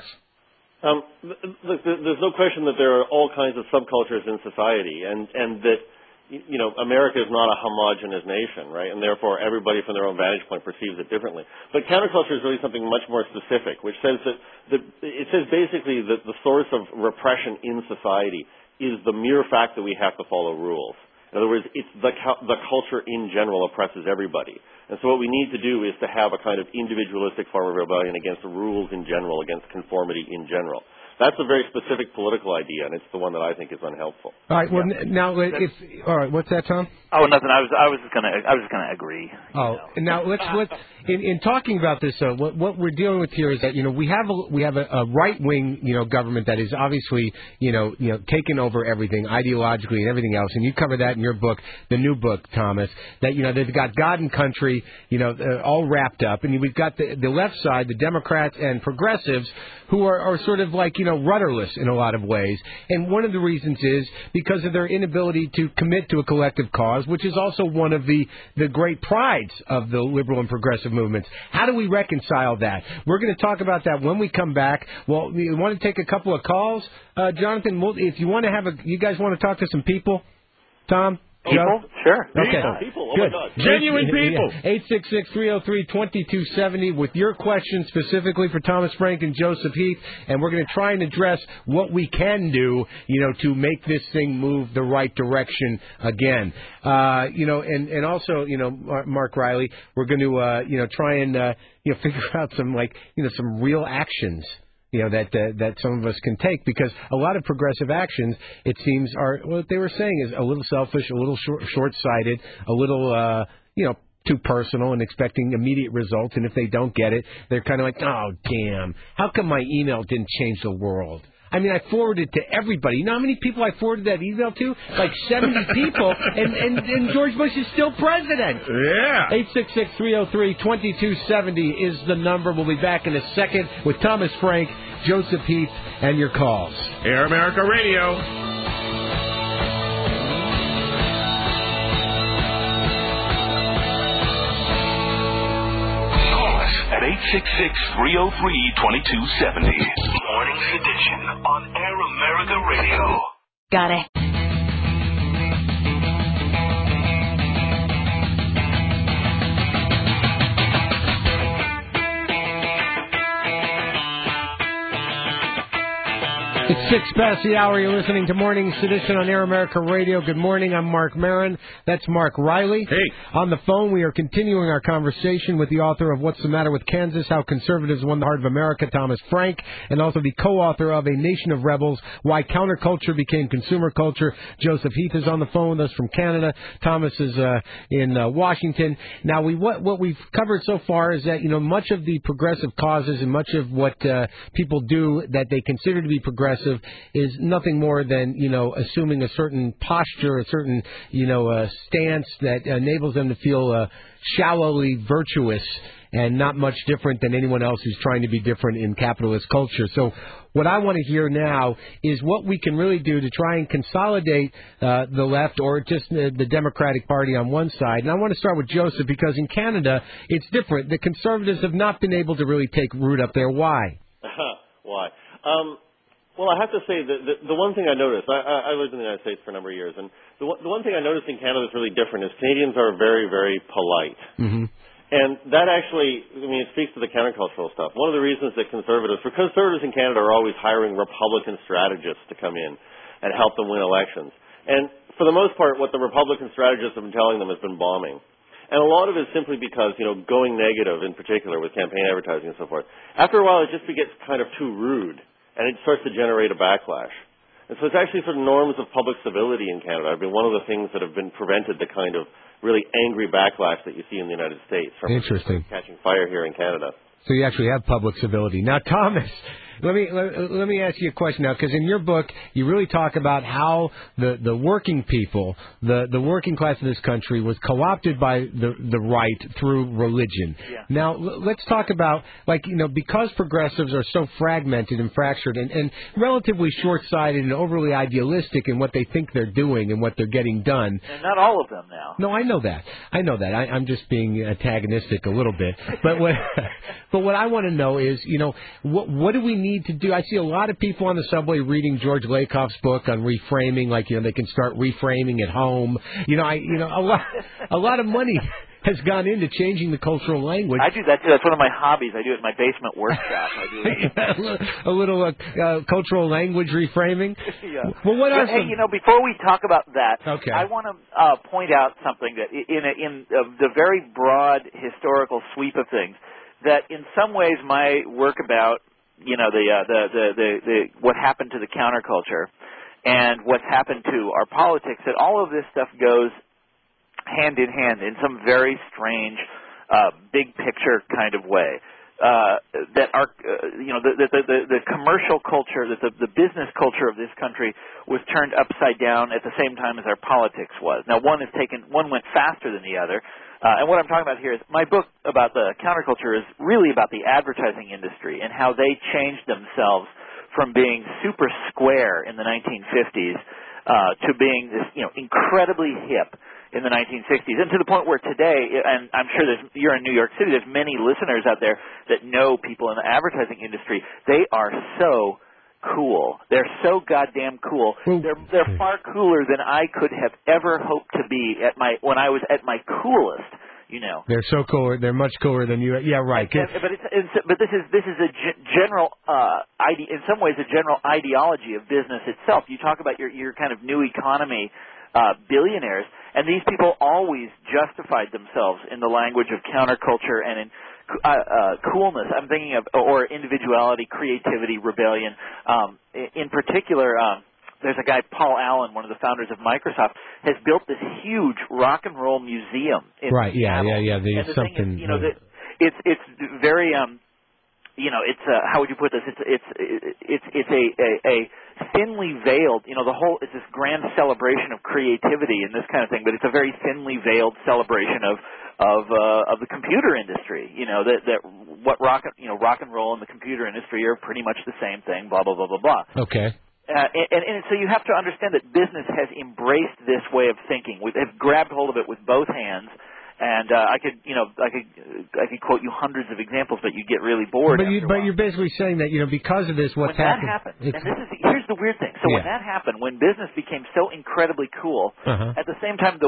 Look, there's no question that there are all kinds of subcultures in society, and that America is not a homogenous nation, right? And therefore, everybody from their own vantage point perceives it differently. But counterculture is really something much more specific, which says it says basically that the source of repression in society is the mere fact that we have to follow rules. In other words, it's the culture in general oppresses everybody. And so what we need to do is to have a kind of individualistic form of rebellion against the rules in general, against conformity in general. That's a very specific political idea, and it's the one that I think is unhelpful. All right. Well, now, all right. What's that, Tom? Oh, nothing. I was just gonna agree. Now let's in talking about this. What we're dealing with here is that we have a right wing government that is obviously taken over everything ideologically and everything else, and you cover that in your book, the new book, Thomas. That they've got God and country, all wrapped up, and we've got the left side, the Democrats and progressives, who are sort of like rudderless in a lot of ways. And one of the reasons is because of their inability to commit to a collective cause, which is also one of the great prides of the liberal and progressive movements. How do we reconcile that? We're going to talk about that when we come back. Well, you want to take a couple of calls, Jonathan? If you want to you guys want to talk to some people, Tom? People? Sure. Okay. People. Oh, good. my God. Genuine people. 866-303-2270 with your questions specifically for Thomas Frank and Joseph Heath, and we're going to try and address what we can do, to make this thing move the right direction again. And also, Mark Riley, we're going to try and figure out some some real actions. That some of us can take, because a lot of progressive actions, it seems, are what they were saying is a little selfish, a little short-sighted, a little, too personal and expecting immediate results. And if they don't get it, they're kind of like, oh, damn, how come my email didn't change the world? I mean, I forwarded to everybody. You know how many people I forwarded that email to? Like 70 people, and George Bush is still president. Yeah. 866-303-2270 is the number. We'll be back in a second with Thomas Frank, Joseph Heath, and your calls. Air America Radio. At 866-303-2270. Morning's edition on Air America Radio. Got it. It's 6 past the hour. You're listening to Morning's Edition on Air America Radio. Good morning. I'm Mark Maron. That's Mark Riley. Hey. On the phone, we are continuing our conversation with the author of What's the Matter with Kansas, How Conservatives Won the Heart of America, Thomas Frank, and also the co-author of A Nation of Rebels, Why Counterculture Became Consumer Culture. Joseph Heath is on the phone with us from Canada. Thomas is in Washington. Now, what we've covered so far is that, much of the progressive causes and much of what people do that they consider to be progressive is nothing more than, assuming a certain posture, a certain, stance that enables them to feel shallowly virtuous and not much different than anyone else who's trying to be different in capitalist culture. So what I want to hear now is what we can really do to try and consolidate the left or just the Democratic Party on one side. And I want to start with Joseph, because in Canada, it's different. The Conservatives have not been able to really take root up there. Why? Why? Well, I have to say that the one thing I noticed, I lived in the United States for a number of years, and the one thing I noticed in Canada that's really different is Canadians are very, very polite. Mm-hmm. And that actually, it speaks to the countercultural stuff. One of the reasons that conservatives in Canada are always hiring Republican strategists to come in and help them win elections. And for the most part, what the Republican strategists have been telling them has been bombing. And a lot of it is simply because, going negative in particular with campaign advertising and so forth, after a while it just gets kind of too rude. And it starts to generate a backlash. And so it's actually sort of norms of public civility in Canada have been one of the things that have been prevented the kind of really angry backlash that you see in the United States from catching fire here in Canada. So you actually have public civility. Now, Thomas, let me ask you a question now, because in your book you really talk about how the working people, the working class of this country, was co-opted by the right through religion. Yeah. Now let's talk about, because progressives are so fragmented and fractured and relatively short-sighted and overly idealistic in what they think they're doing and what they're getting done. And not all of them now. No, I know that. I'm just being antagonistic a little bit. But what I want to know is, what do we need need to do? I see a lot of people on the subway reading George Lakoff's book on reframing, like, they can start reframing at home. A lot of money has gone into changing the cultural language. I do that too. That's one of my hobbies. I do it in my basement workshop. I do a little cultural language reframing. Yeah. Well, what are hey, before we talk about that, okay. I want to point out something that in the very broad historical sweep of things, that in some ways my work about the what happened to the counterculture and what's happened to our politics, that all of this stuff goes hand in hand in some very strange, big picture kind of way. That our, the commercial culture, that the business culture of this country was turned upside down at the same time as our politics was. Now, one went faster than the other. And what I'm talking about here is my book about the counterculture is really about the advertising industry and how they changed themselves from being super square in the 1950s to being this, incredibly hip in the 1960s, and to the point where today, and I'm sure you're in New York City, there's many listeners out there that know people in the advertising industry. They are so cool. They're so goddamn cool. They're far cooler than I could have ever hoped to be when I was at my coolest. They're so cool. They're much cooler than you. Yeah, right. But this is a general in some ways a general ideology of business itself. You talk about your kind of new economy billionaires, and these people always justified themselves in the language of counterculture and in coolness. I'm thinking of, or individuality, creativity, rebellion. In particular, there's a guy, Paul Allen, one of the founders of Microsoft, has built this huge rock and roll museum in Seattle. Yeah. There's something. It's very it's how would you put this? It's a thinly veiled, it's this grand celebration of creativity and this kind of thing, but it's a very thinly veiled celebration of the computer industry. That what rock and roll and the computer industry are pretty much the same thing. Blah blah blah blah blah. Okay. And so you have to understand that business has embraced this way of thinking. They've grabbed hold of it with both hands. And I could quote you hundreds of examples, but you'd get really bored. But you're basically saying that because of this, what's happened? When that happened, and here's the weird thing. So when that happened, when business became so incredibly cool, at the same time, the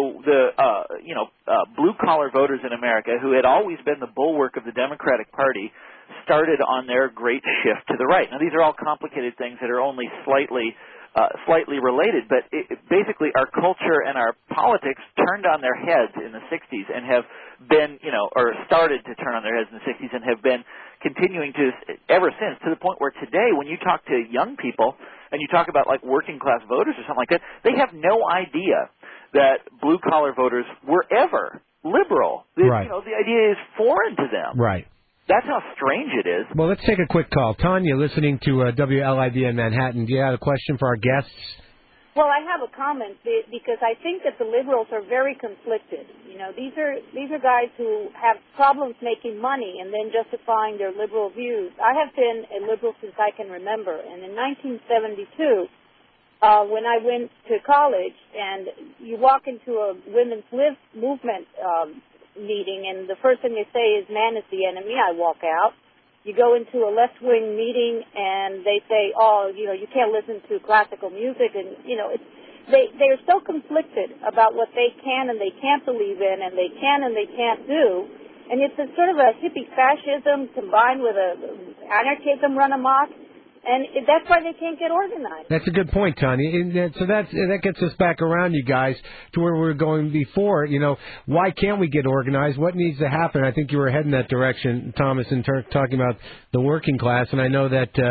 blue collar voters in America, who had always been the bulwark of the Democratic Party, started on their great shift to the right. Now, these are all complicated things that are only slightly related, but basically our culture and our politics turned on their heads in the 60s and have been, or started to turn on their heads in the 60s and have been continuing to ever since, to the point where today when you talk to young people and you talk about like working class voters or something like that, they have no idea that blue collar voters were ever liberal. Right. The idea is foreign to them. Right. That's how strange it is. Well, let's take a quick call. Tanya, listening to WLIV in Manhattan. Do you have a question for our guests? Well, I have a comment because I think that the liberals are very conflicted. These are guys who have problems making money and then justifying their liberal views. I have been a liberal since I can remember, and in 1972, when I went to college, and you walk into a women's movement meeting, and the first thing they say is man is the enemy. I walk out. You go into a left-wing meeting, and they say, you can't listen to classical music, and they're so conflicted about what they can and they can't believe in, and they can and they can't do, and it's a sort of a hippie fascism combined with a anarchism run amok. And that's why they can't get organized. That's a good point, Tanya. So that gets us back around, you guys, to where we were going before. Why can't we get organized? What needs to happen? I think you were heading that direction, Thomas, in talking about the working class. And I know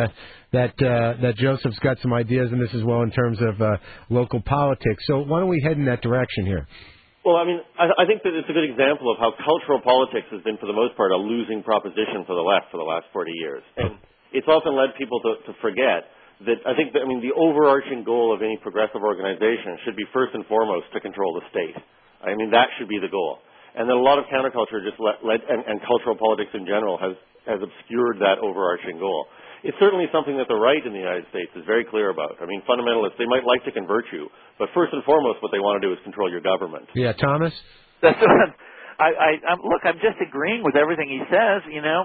that Joseph's got some ideas in this as well in terms of local politics. So why don't we head in that direction here? Well, I think that it's a good example of how cultural politics has been, for the most part, a losing proposition for the left for the last 40 years. And it's often led people to forget that the overarching goal of any progressive organization should be first and foremost to control the state. That should be the goal. And then a lot of counterculture and cultural politics in general has obscured that overarching goal. It's certainly something that the right in the United States is very clear about. Fundamentalists, they might like to convert you, but first and foremost what they want to do is control your government. Yeah, Thomas? I'm just agreeing with everything he says.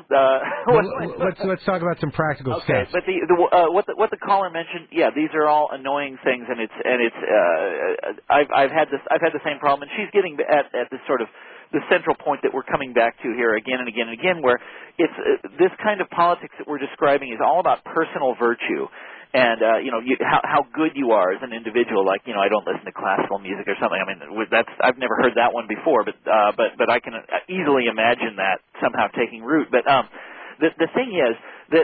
Let's talk about some practical okay, steps. But what the caller mentioned, yeah, these are all annoying things, and I've had the same problem, and she's getting at this sort of the central point that we're coming back to here again and again and again, where it's this kind of politics that we're describing is all about personal virtue. And how good you are as an individual. Like, I don't listen to classical music or something. I mean, I've never heard that one before, but I can easily imagine that somehow taking root. But the thing is that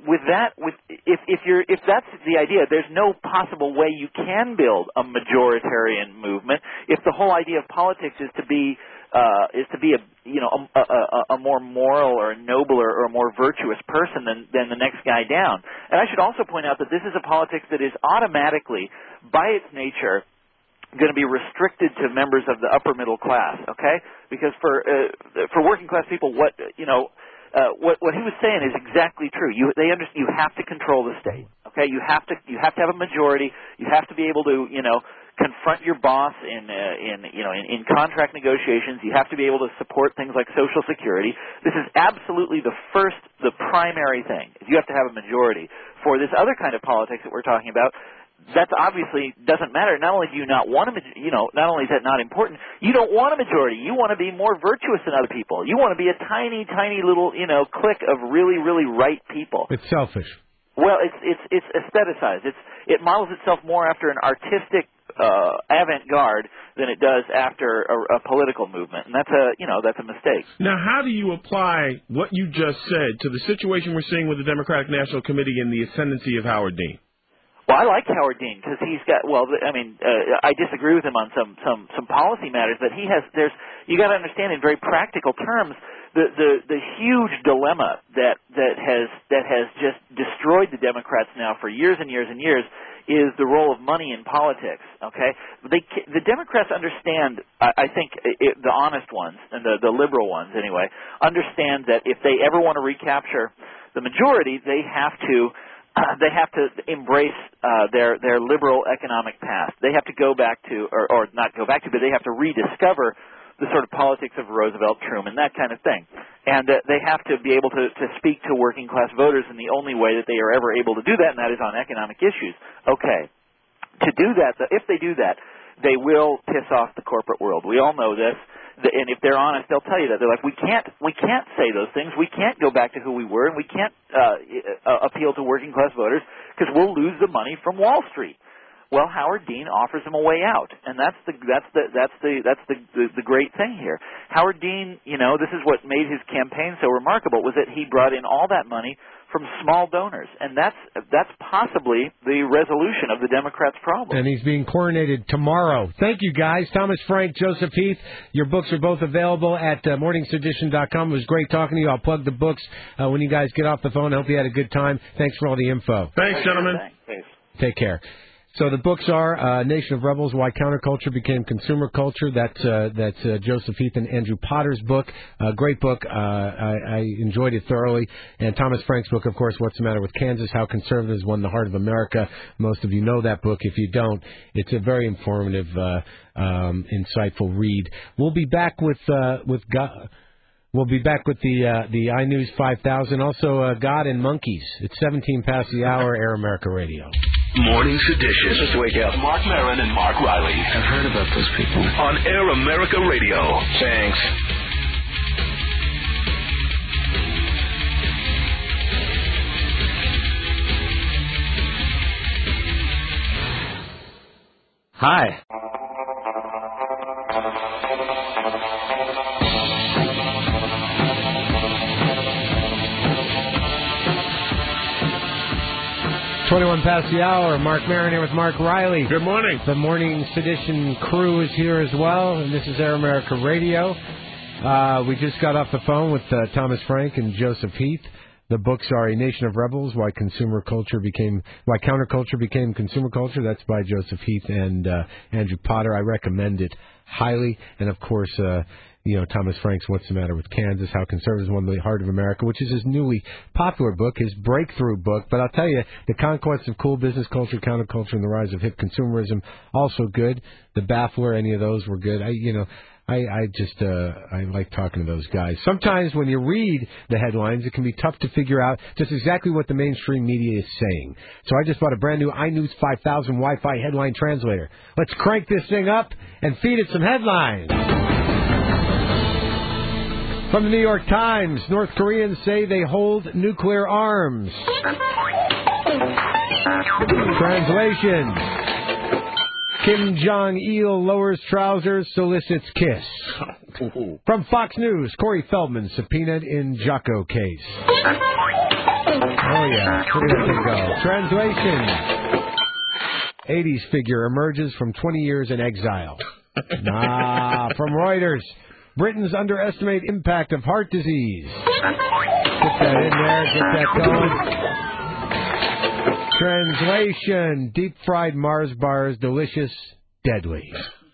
if that's the idea, there's no possible way you can build a majoritarian movement if the whole idea of politics is to be a more moral or a nobler or a more virtuous person than the next guy down. And I should also point out that this is a politics that is automatically, by its nature, going to be restricted to members of the upper middle class. Okay, because for working class people, what he was saying is exactly true. You have to control the state. Okay, you have to have a majority. You have to be able to confront your boss in contract negotiations. You have to be able to support things like Social Security. This is absolutely the primary thing. You have to have a majority. For this other kind of politics that we're talking about, that obviously doesn't matter. Not only do you not want not only is that not important, you don't want a majority. You want to be more virtuous than other people. You want to be a tiny, tiny little clique of really, really right people. It's selfish. Well, it's aestheticized. It models itself more after an artistic avant-garde than it does after a political movement, and that's a mistake. Now, how do you apply what you just said to the situation we're seeing with the Democratic National Committee and the ascendancy of Howard Dean? Well, I like Howard Dean because he's got. I disagree with him on some policy matters, but he has. You got to understand in very practical terms the huge dilemma that has just destroyed the Democrats now for years and years and years is the role of money in politics. Okay, the Democrats understand. I think the honest ones and the liberal ones anyway understand that if they ever want to recapture the majority, they have to embrace their liberal economic past. They have to go back to, or not go back to, but they have to rediscover the sort of politics of Roosevelt, Truman, that kind of thing. And they have to be able to speak to working class voters in the only way that they are ever able to do that, and that is on economic issues. Okay. To do that, if they do that, they will piss off the corporate world. We all know this. And if they're honest, they'll tell you that. They're like, we can't say those things. We can't go back to who we were, and we can't appeal to working class voters because we'll lose the money from Wall Street. Well, Howard Dean offers them a way out, and that's the great thing here. Howard Dean, this is what made his campaign so remarkable, was that he brought in all that money from small donors, and that's possibly the resolution of the Democrats' problem. And he's being coronated tomorrow. Thank you, guys. Thomas Frank, Joseph Heath. Your books are both available at morningsedition.com. It was great talking to you. I'll plug the books when you guys get off the phone. I hope you had a good time. Thanks for all the info. Thanks, gentlemen. Thanks. Take care. So the books are Nation of Rebels, Why Counterculture Became Consumer Culture. That's Joseph Heath and Andrew Potter's book. Great book. I enjoyed it thoroughly. And Thomas Frank's book, of course, What's the Matter with Kansas, How Conservatives Won the Heart of America. Most of you know that book. If you don't, it's a very informative, insightful read. We'll be back with We'll be back with the iNews 5000. Also, God and Monkeys. It's 17 past the hour, Air America Radio. Morning Sedition. Just wake up. Mark Maron and Mark Riley. I've heard about those people. On Air America Radio. Thanks. Hi. 21 past the hour. Mark Maron here with Mark Riley. Good morning. The Morning Sedition crew is here as well, and this is Air America Radio. We just got off the phone with Thomas Frank and Joseph Heath. The books are A Nation of Rebels, Why Counterculture Became Consumer Culture. That's by Joseph Heath and Andrew Potter. I recommend it highly. And, of course, Thomas Frank's What's the Matter with Kansas, How Conservatives Won the Heart of America, which is his newly popular book, his breakthrough book. But I'll tell you, The Conquest of Cool Business Culture, Counterculture, and the Rise of Hip Consumerism, also good. The Baffler, any of those were good. I like talking to those guys. Sometimes when you read the headlines, it can be tough to figure out just exactly what the mainstream media is saying. So I just bought a brand new iNews 5000 Wi-Fi headline translator. Let's crank this thing up and feed it some headlines. From the New York Times, North Koreans say they hold nuclear arms. Translation: Kim Jong-il lowers trousers, solicits kiss. From Fox News, Corey Feldman subpoenaed in Jocko case. Oh, yeah. Look at that thing go. Translation: 80s figure emerges from 20 years in exile. From Reuters, Britons underestimate impact of heart disease. Get that in there. Get that going. Translation: deep-fried Mars bars, delicious, deadly.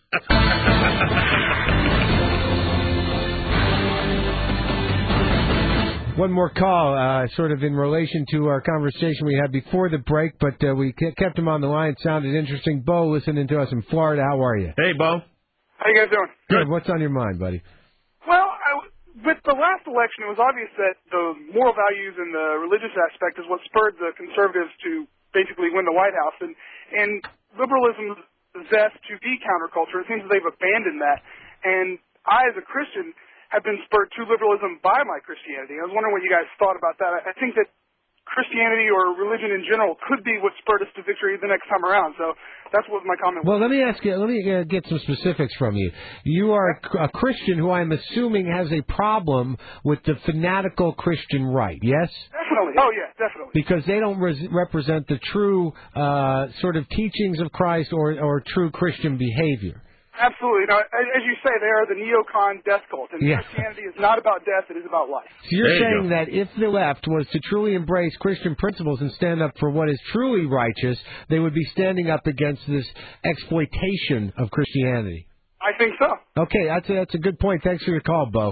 One more call, sort of in relation to our conversation we had before the break, but we kept him on the line. It sounded interesting. Bo, listening to us in Florida. How are you? Hey, Bo. How you guys doing? Good. What's on your mind, buddy? Well, with the last election, it was obvious that the moral values and the religious aspect is what spurred the conservatives to basically win the White House. And liberalism's zest to be counterculture, it seems that they've abandoned that. And I, as a Christian, have been spurred to liberalism by my Christianity. I was wondering what you guys thought about that. I think that Christianity or religion in general could be what spurred us to victory the next time around. So that's what my comment was. Well, let me ask you. Let me get some specifics from you. You are a Christian who I'm assuming has a problem with the fanatical Christian right, yes? Definitely. Oh, yeah, definitely. Because they don't represent the true sort of teachings of Christ or true Christian behavior. Absolutely. Now, as you say, they are the neocon death cult. And Christianity is not about death, it is about life. So you're saying that if the left was to truly embrace Christian principles and stand up for what is truly righteous, they would be standing up against this exploitation of Christianity. I think so. Okay, that's a good point. Thanks for your call, Bo.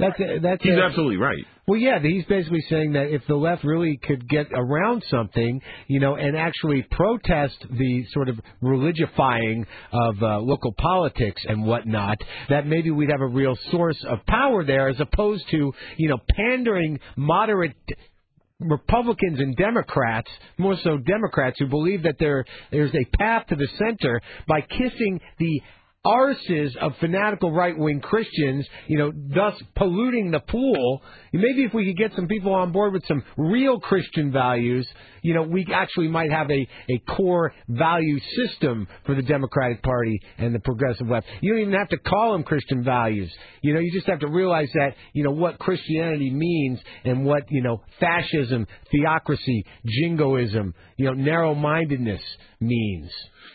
He's absolutely right. Well, yeah, he's basically saying that if the left really could get around something, and actually protest the sort of religifying of local politics and whatnot, that maybe we'd have a real source of power there, as opposed to, pandering moderate Republicans and Democrats, more so Democrats, who believe that there's a path to the center by kissing the arses of fanatical right-wing Christians, thus polluting the pool. Maybe if we could get some people on board with some real Christian values, we actually might have a core value system for the Democratic Party and the progressive left. You don't even have to call them Christian values. You just have to realize that, what Christianity means and what, fascism, theocracy, jingoism, narrow-mindedness means.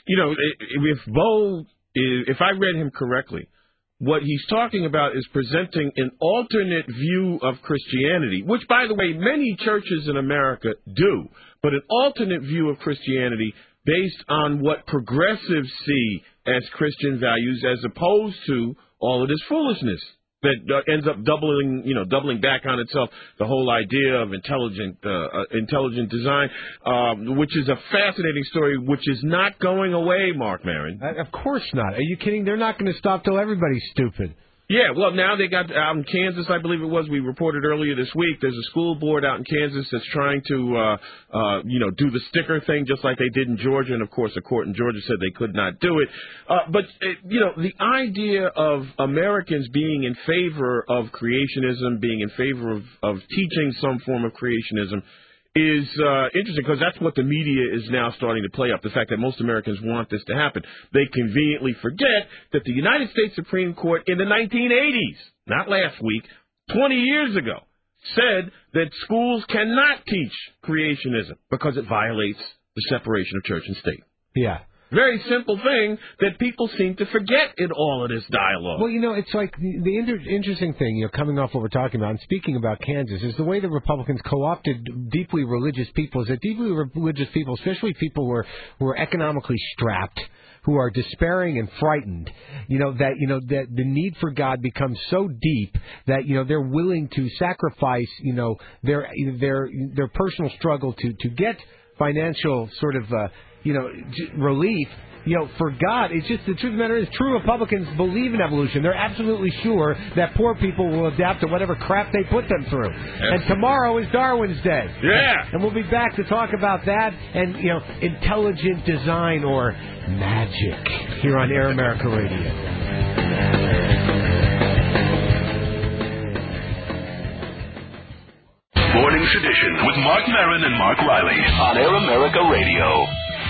If I read him correctly, what he's talking about is presenting an alternate view of Christianity, which, by the way, many churches in America do, but an alternate view of Christianity based on what progressives see as Christian values, as opposed to all of this foolishness that ends up doubling back on itself. The whole idea of intelligent design, which is a fascinating story, which is not going away, Mark Maron. Of course not. Are you kidding? They're not going to stop till everybody's stupid. Yeah, well, now they got out in Kansas, I believe it was. We reported earlier this week. There's a school board out in Kansas that's trying to, do the sticker thing just like they did in Georgia. And, of course, a court in Georgia said they could not do it. But the idea of Americans being in favor of creationism, being in favor of teaching some form of creationism, is interesting, because that's what the media is now starting to play up, the fact that most Americans want this to happen. They conveniently forget that the United States Supreme Court in the 1980s, not last week, 20 years ago, said that schools cannot teach creationism because it violates the separation of church and state. Yeah. Very simple thing that people seem to forget in all of this dialogue. Well, it's like the interesting thing, coming off what we're talking about and speaking about Kansas, is the way the Republicans co-opted deeply religious people. Is that deeply religious people, especially people who are economically strapped, who are despairing and frightened, that the need for God becomes so deep that, they're willing to sacrifice, their personal struggle to get financial sort of, relief. For God, it's just the truth of the matter is true Republicans believe in evolution. They're absolutely sure that poor people will adapt to whatever crap they put them through. And tomorrow is Darwin's Day. Yeah. And we'll be back to talk about that and, intelligent design or magic here on Air America Radio. Morning Sedition with Mark Maron and Mark Riley on Air America Radio.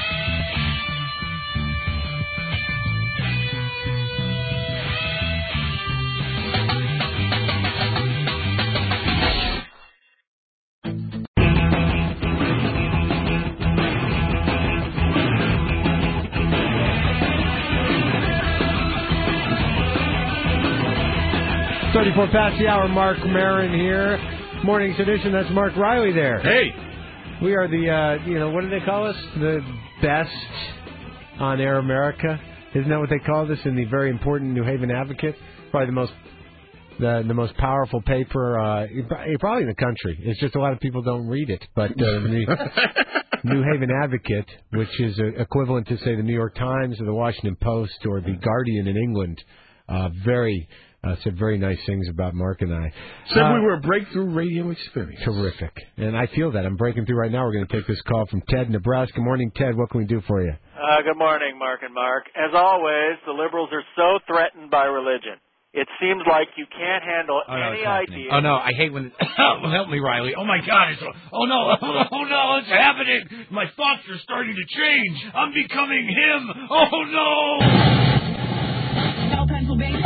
Past the hour, Mark Maron here. Morning Sedition, that's Mark Riley there. Hey! We are the, what do they call us? The best on Air America. Isn't that what they call this in the very important New Haven Advocate? Probably the most powerful paper, probably in the country. It's just a lot of people don't read it. But the New Haven Advocate, which is equivalent to, say, the New York Times or the Washington Post or the Guardian in England, said very nice things about Mark and I. Said we were a breakthrough radio experience. Terrific. And I feel that. I'm breaking through right now. We're going to take this call from Ted, Nebraska. Morning, Ted. What can we do for you? Good morning, Mark and Mark. As always, the liberals are so threatened by religion. It seems like you can't handle any idea. Oh, no, I hate when... help me, Riley. Oh, my God. It's happening. My thoughts are starting to change. I'm becoming him. Oh, no. Bell, Pennsylvania.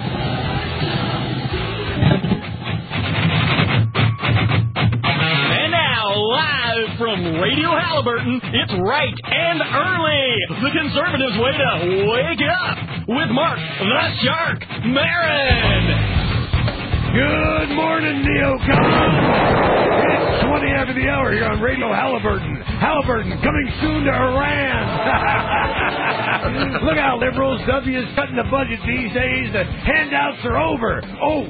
Live from Radio Halliburton, it's Right and Early, the conservatives' way to wake up, with Mark the Shark Maron. Good morning, neocons. It's 20 after the hour here on Radio Halliburton. Halliburton coming soon to Iran. Look out, liberals. W is cutting the budget these days. The handouts are over. Oh,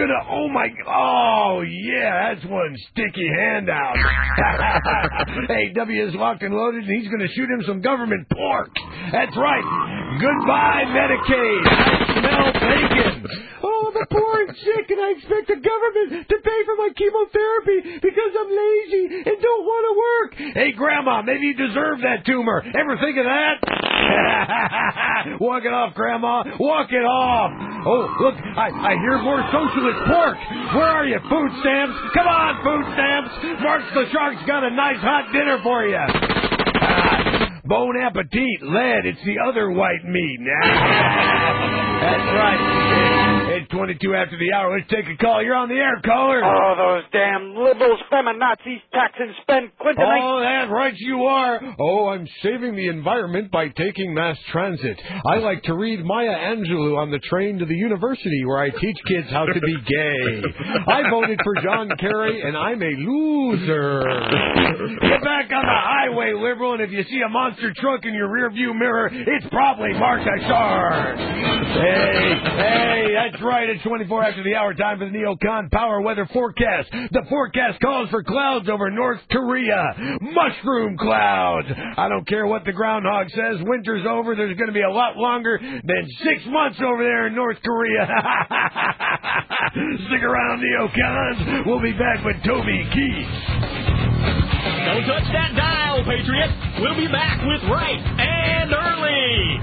yeah, that's one sticky handout. Hey, W is locked and loaded, and he's going to shoot him some government pork. That's right. Goodbye, Medicaid. I smell bacon. Oh, I'm poor and sick, and I expect the government to pay for my chemotherapy because I'm lazy and don't want to work. Hey, Grandma, maybe you deserve that tumor. Ever think of that? Walk it off, Grandma. Walk it off. Oh, look, I hear more socialist pork. Where are you, food stamps? Come on, food stamps. Mark the Shark's got a nice hot dinner for you. Bon appetit, lead. It's the other white meat. That's right. It's 22 after the hour. Let's take a call. You're on the air, caller. Oh, those damn liberals, feminazis, tax and spend Clintonites. Oh, that's right you are. Oh, I'm saving the environment by taking mass transit. I like to read Maya Angelou on the train to the university where I teach kids how to be gay. I voted for John Kerry, and I'm a loser. Get back on the highway, liberal, and if you see a monster truck in your rearview mirror, it's probably Mark the Shark. Hey, that's right. It's 24 after the hour. Time for the Neocon Power Weather Forecast. The forecast calls for clouds over North Korea. Mushroom clouds. I don't care what the groundhog says. Winter's over. There's going to be a lot longer than 6 months over there in North Korea. Stick around, Neocons. We'll be back with Toby Keith. Don't touch that dial, Patriot. We'll be back with Right and Early.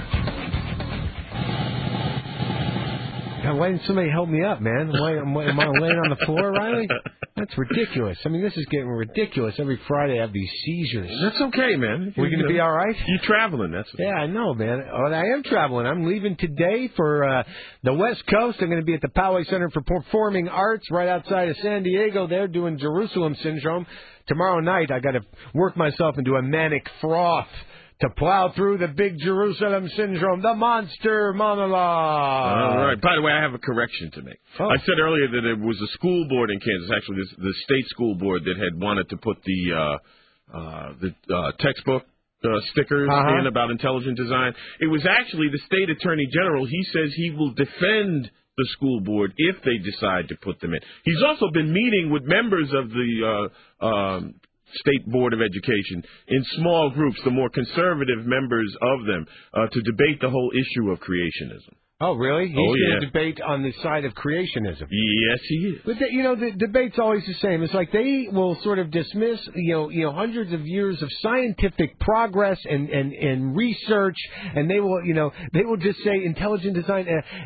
God, why didn't somebody help me up, man? Am I laying on the floor, Riley? That's ridiculous. I mean, this is getting ridiculous. Every Friday I have these seizures. That's okay, man. We're going to be all right? You're traveling. Yeah, I know, man. Oh, I am traveling. I'm leaving today for the West Coast. I'm going to be at the Poway Center for Performing Arts right outside of San Diego. They're doing Jerusalem Syndrome. Tomorrow night I got to work myself into a manic froth to plow through the big Jerusalem Syndrome, the monster monologue. All right. By the way, I have a correction to make. Oh. I said earlier that it was a school board in Kansas, actually the state school board, that had wanted to put the textbook stickers in about intelligent design. It was actually the state attorney general. He says he will defend the school board if they decide to put them in. He's also been meeting with members of the State Board of Education in small groups, the more conservative members of them, to debate the whole issue of creationism. Oh, really? He's going to debate on the side of creationism. Yes, he is. But the debate's always the same. It's like they will sort of dismiss, hundreds of years of scientific progress and research, and they will just say intelligent design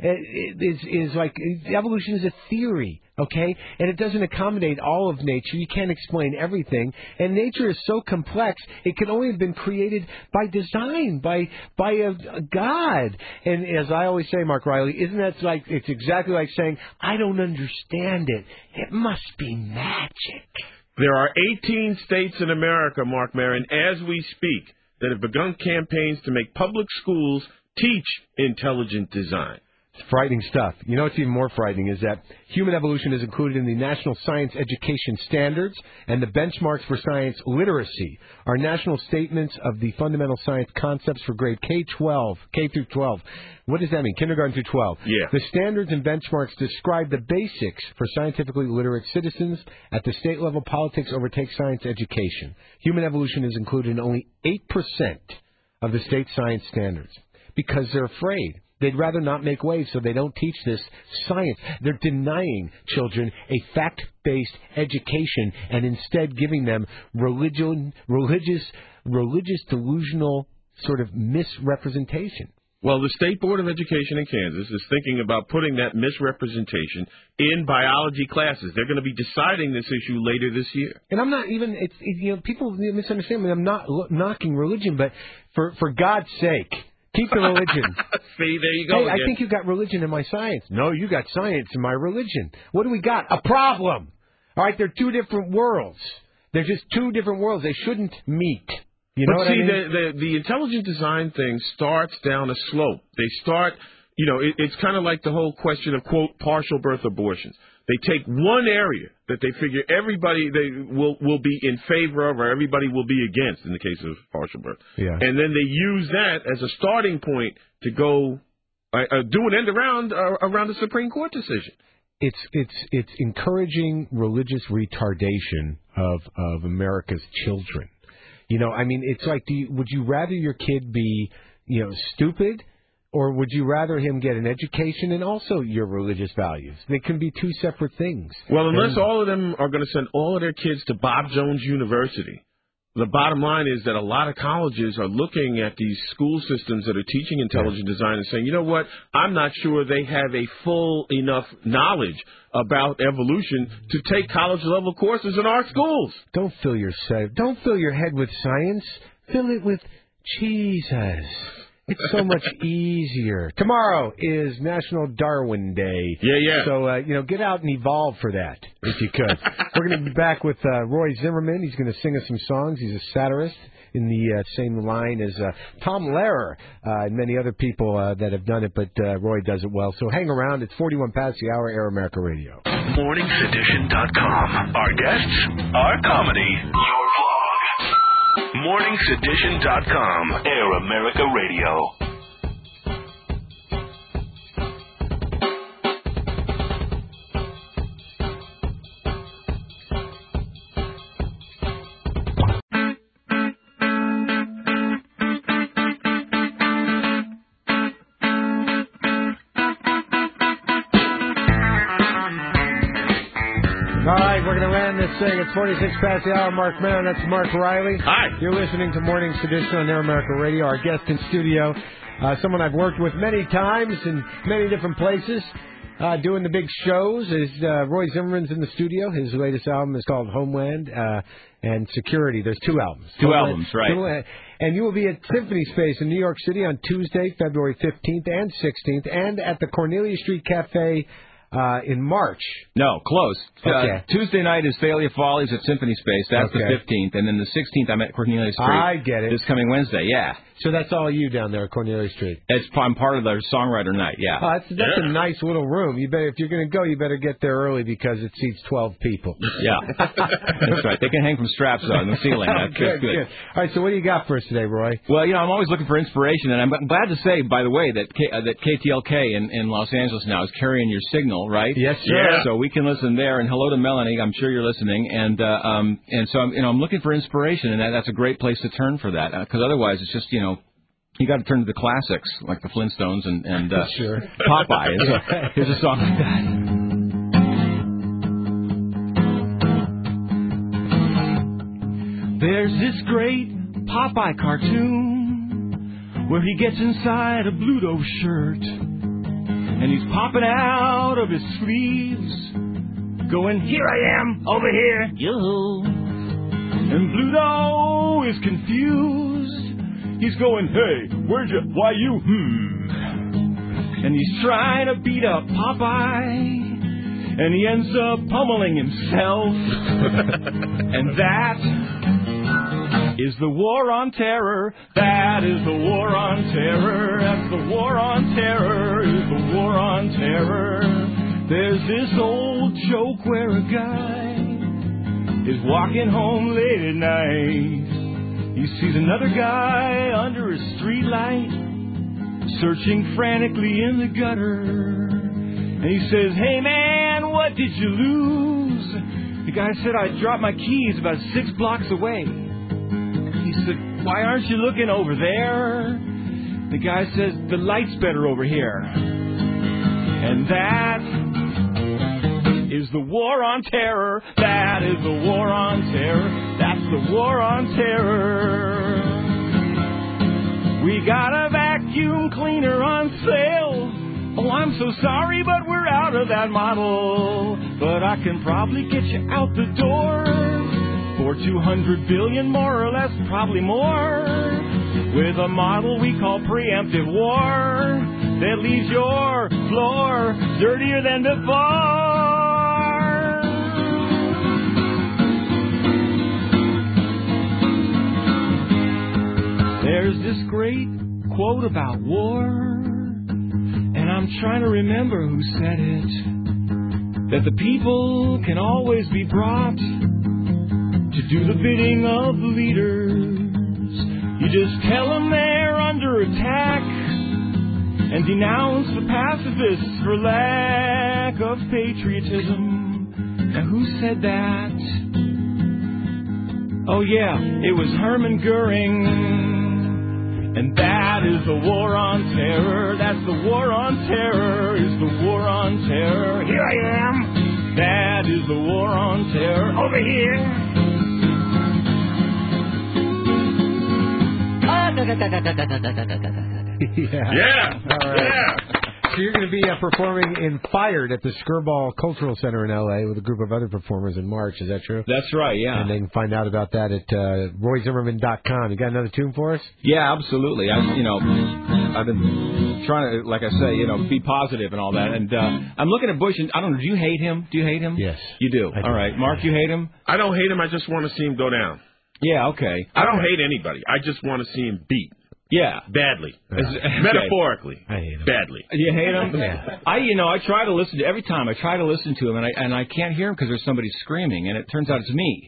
is like evolution is a theory. Okay, and it doesn't accommodate all of nature. You can't explain everything, and nature is so complex. It can only have been created by design, by a God. And as I always say, Mark Riley, isn't that like it's exactly like saying I don't understand it. It must be magic. There are 18 states in America, Mark Maron, as we speak, that have begun campaigns to make public schools teach intelligent design. It's frightening stuff. You know what's even more frightening is that human evolution is included in the National Science Education Standards and the benchmarks for science literacy are national statements of the fundamental science concepts for grade K through 12. What does that mean? Kindergarten through 12. Yeah. The standards and benchmarks describe the basics for scientifically literate citizens. At the state level, politics overtakes science education. Human evolution is included in only 8% of the state science standards because they're afraid. They'd rather not make waves, so they don't teach this science. They're denying children a fact-based education and instead giving them religious delusional sort of misrepresentation. Well, the State Board of Education in Kansas is thinking about putting that misrepresentation in biology classes. They're going to be deciding this issue later this year. And I'm not even, people misunderstand me. I'm not knocking religion, but for God's sake, keep the religion. See, there you go. Hey, I think you got religion in my science. No, you got science in my religion. What do we got? A problem. All right, they're two different worlds. They're just two different worlds. They shouldn't meet. You know what I mean? the intelligent design thing starts down a slope. They start, it's kind of like the whole question of, quote, partial birth abortions. They take one area that they figure everybody will be in favor of or everybody will be against in the case of partial birth. Yeah. And then they use that as a starting point to go do an end around the Supreme Court decision. It's encouraging religious retardation of America's children. It's like, would you rather your kid be, stupid? Or would you rather him get an education and also your religious values? They can be two separate things. Well, unless all of them are going to send all of their kids to Bob Jones University, the bottom line is that a lot of colleges are looking at these school systems that are teaching intelligent design and saying, you know what, I'm not sure they have a full enough knowledge about evolution to take college-level courses in our schools. Don't fill your head with science. Fill it with Jesus. It's so much easier. Tomorrow is National Darwin Day. Yeah. So, get out and evolve for that, if you could. We're going to be back with Roy Zimmerman. He's going to sing us some songs. He's a satirist in the same line as Tom Lehrer and many other people that have done it, but Roy does it well. So hang around. It's 41 past the hour, Air America Radio. MorningSedition.com. Our guests, our comedy, your vlog. MorningSedition.com. Air America Radio. Saying it's 46 past the hour. Mark Maron, that's Mark Riley. Hi. You're listening to Morning Sedition on Air America Radio. Our guest in studio, someone I've worked with many times in many different places, doing the big shows, is Roy Zimmerman's in the studio. His latest album is called Homeland and Security. There's two albums. Two albums, right. And you will be at Symphony Space in New York City on Tuesday, February 15th and 16th, and at the Cornelia Street Cafe in March. No, close. Okay. Tuesday night is Thalia Follies at Symphony Space. That's the 15th. And then the 16th, I'm at Cornelia Street. I get it. This coming Wednesday, yeah. So that's all you down there at Cornelia Street? I'm part of the songwriter night, yeah. Oh, that's a nice little room. You better, if you're going to go, you better get there early because it seats 12 people. Yeah, that's right. They can hang from straps on the ceiling. That's good. All right, so what do you got for us today, Roy? Well, I'm always looking for inspiration, and I'm glad to say, by the way, that that KTLK in Los Angeles now is carrying your signal, right? Yes, sir. Yeah. So we can listen there. And hello to Melanie. I'm sure you're listening. And so I'm looking for inspiration, and that's a great place to turn for that. Because otherwise, it's just you got to turn to the classics like the Flintstones and sure. Popeye. Here's a song like that. There's this great Popeye cartoon where he gets inside a Bluto shirt and he's popping out of his sleeves, going, "Here I am, over here, yo." And Bluto is confused. He's going, "Hey, why you, And he's trying to beat up Popeye, and he ends up pummeling himself. And that is the war on terror. That is the war on terror. That's the war on terror. Is the war on terror. There's this old joke where a guy is walking home late at night. He sees another guy under a street light, searching frantically in the gutter. And he says, "Hey man, what did you lose?" The guy said, "I dropped my keys about 6 blocks away." He said, "Why aren't you looking over there?" The guy says, "The light's better over here." And that is the war on terror. That is the war on terror. That's the war on terror. We got a vacuum cleaner on sale. Oh, I'm so sorry, but we're out of that model. But I can probably get you out the door for $200 billion, more or less, probably more, with a model we call preemptive war that leaves your floor dirtier than before. There's this great quote about war, and I'm trying to remember who said it, that the people can always be brought to do the bidding of the leaders. You just tell them they're under attack and denounce the pacifists for lack of patriotism. Now, who said that? Oh, yeah, it was Hermann Goering. And that is the war on terror. That's the war on terror. Is the war on terror. Here I am. That is the war on terror. Over here. Yeah. All right. Yeah. So you're going to be performing in Fired at the Skirball Cultural Center in L.A. with a group of other performers in March. Is that true? That's right, yeah. And they can find out about that at RoyZimmerman.com. You got another tune for us? Yeah, absolutely. I've been trying to, like I say, be positive and all that. And I'm looking at Bush, and I don't know, do you hate him? Do you hate him? Yes. You do? All right. Mark, you hate him? I don't hate him. I just want to see him go down. Yeah, okay. I don't hate anybody. I just want to see him beat. Yeah. Badly. Okay. Metaphorically. I hate him. Badly. You hate him? Yeah. I try to listen to, every time I try to listen to him, and I can't hear him because there's somebody screaming, and it turns out it's me.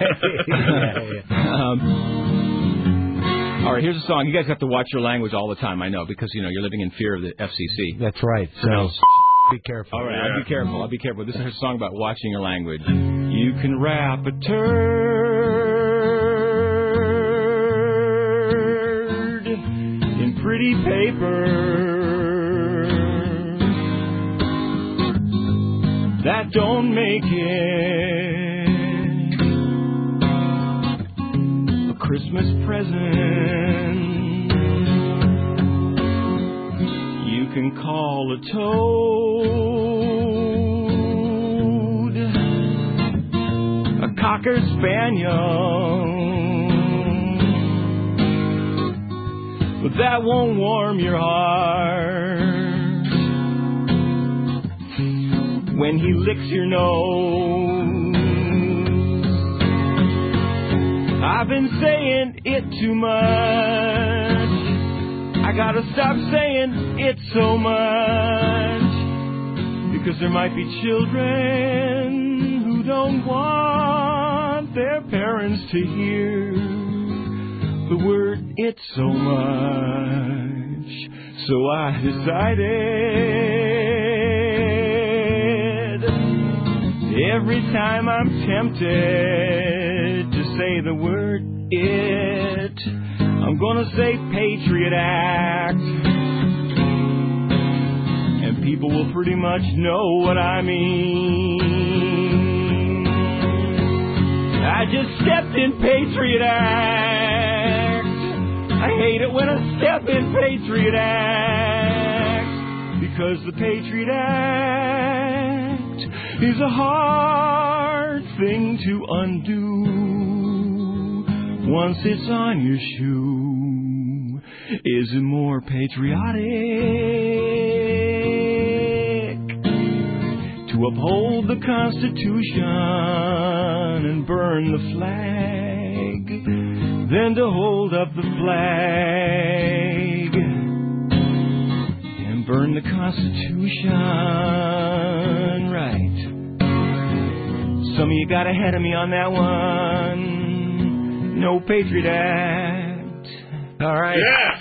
All right, here's a song. You guys have to watch your language all the time, I know, because, you're living in fear of the FCC. That's right. So be careful. All right, I'll be careful. This is a song about watching your language. You can wrap a turd in pretty paper. That don't make it a Christmas present. You can call a toad a Cocker Spaniel, but that won't warm your heart when he licks your nose. I've been saying it too much. I gotta stop saying it's so much, because there might be children who don't want their parents to hear the word it's so much. So I decided every time I'm tempted to say the word it, I'm gonna say Patriot Act, and people will pretty much know what I mean. I just stepped in Patriot Act. I hate it when I step in Patriot Act, because the Patriot Act is a hard thing to undo. Once it's on your shoe, is it more patriotic to uphold the Constitution and burn the flag than to hold up the flag and burn the Constitution? Right. Some of you got ahead of me on that one. No Patriot Act. All right. Yeah.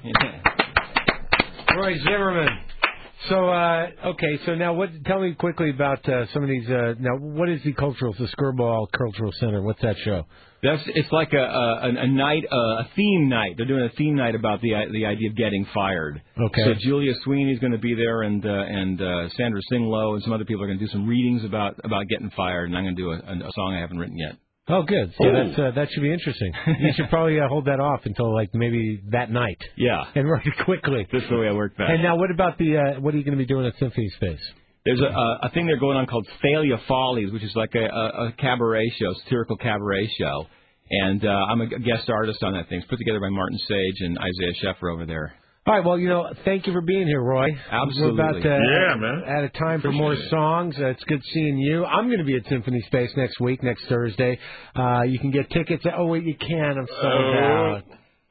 Roy Zimmerman. So, okay, so now tell me quickly about some of these, now what is the Skirball Cultural Center? What's that show? It's like a night, a theme night. They're doing a theme night about the idea of getting fired. Okay. So Julia Sweeney's going to be there, and Sandra Singlow and some other people are going to do some readings about getting fired, and I'm going to do a song I haven't written yet. Oh, good. So that should be interesting. You should probably hold that off until like maybe that night. Yeah. And write it quickly. That's the way I work best. And now, what about what are you going to be doing at Symphony Space? There's a thing they're going on called Thalia Follies, which is like a cabaret show, satirical cabaret show. And I'm a guest artist on that thing. It's put together by Martin Sage and Isaiah Scheffer over there. All right, well, thank you for being here, Roy. Absolutely. We're about out of time for more songs. It's good seeing you. I'm going to be at Symphony Space next Thursday. You can get tickets. Oh, wait, you can. I'm sold out.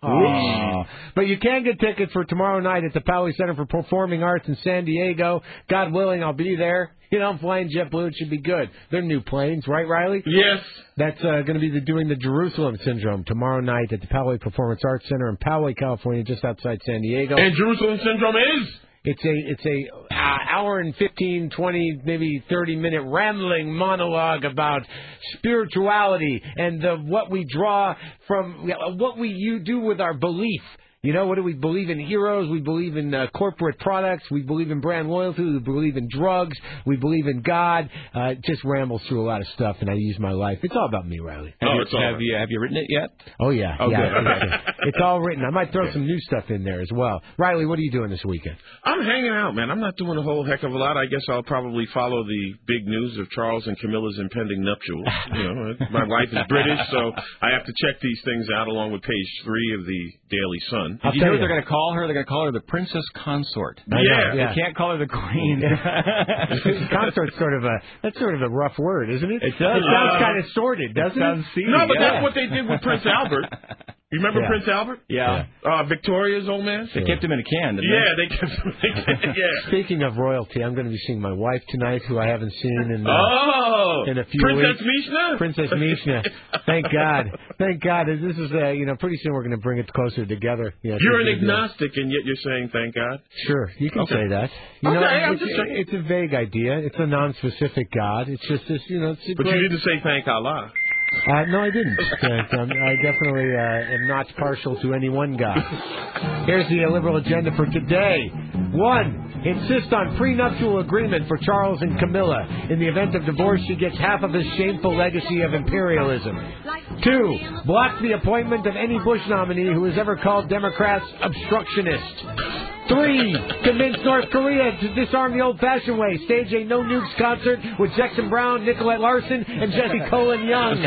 Oh. But you can get tickets for tomorrow night at the Poway Center for Performing Arts in San Diego. God willing, I'll be there. I'm flying JetBlue. It should be good. They're new planes, right, Riley? Yes. That's going to be doing the Jerusalem Syndrome tomorrow night at the Poway Performance Arts Center in Poway, California, just outside San Diego. And Jerusalem Syndrome is? It's a hour and 15, 20, maybe 30-minute rambling monologue about spirituality and what we draw from, what we do with our belief. What do we believe in? Heroes. We believe in corporate products. We believe in brand loyalty. We believe in drugs. We believe in God. It just rambles through a lot of stuff, and I use my life. It's all about me, Riley. Have you written it yet? Oh, yeah. Oh, yeah. good. It's all written. I might throw some new stuff in there as well. Riley, what are you doing this weekend? I'm hanging out, man. I'm not doing a whole heck of a lot. I guess I'll probably follow the big news of Charles and Camilla's impending nuptials. My wife is British, so I have to check these things out along with page 3 of the Daily Sun. Did you know what they're going to call her? They're going to call her the Princess Consort. Yeah. They can't call her the Queen. Consort's sort of a rough word, isn't it? It does. It sounds kind of sordid, doesn't it? Sounds seedy. No, but that's what they did with Prince Albert. You remember Prince Albert? Yeah. Victoria's old man? They kept him in a can, didn't they? They kept him in a can, Speaking of royalty, I'm going to be seeing my wife tonight, who I haven't seen in a few Princess weeks. Mishna? Princess Mishna. Thank God. Thank God. This is, pretty soon we're going to bring it closer together. You're an agnostic, and yet you're saying thank God? Sure. You can say that. It's a vague idea. It's a non-specific God. It's just this, But you didn't say thank Allah. No, I didn't. I definitely am not partial to any one guy. Here's the liberal agenda for today. 1. Insist on prenuptial agreement for Charles and Camilla. In the event of divorce, she gets half of his shameful legacy of imperialism. 2. Block the appointment of any Bush nominee who has ever called Democrats obstructionist. 3. Convince North Korea to disarm the old-fashioned way. Stage a no-nukes concert with Jackson Brown, Nicolette Larson, and Jesse Colin Young.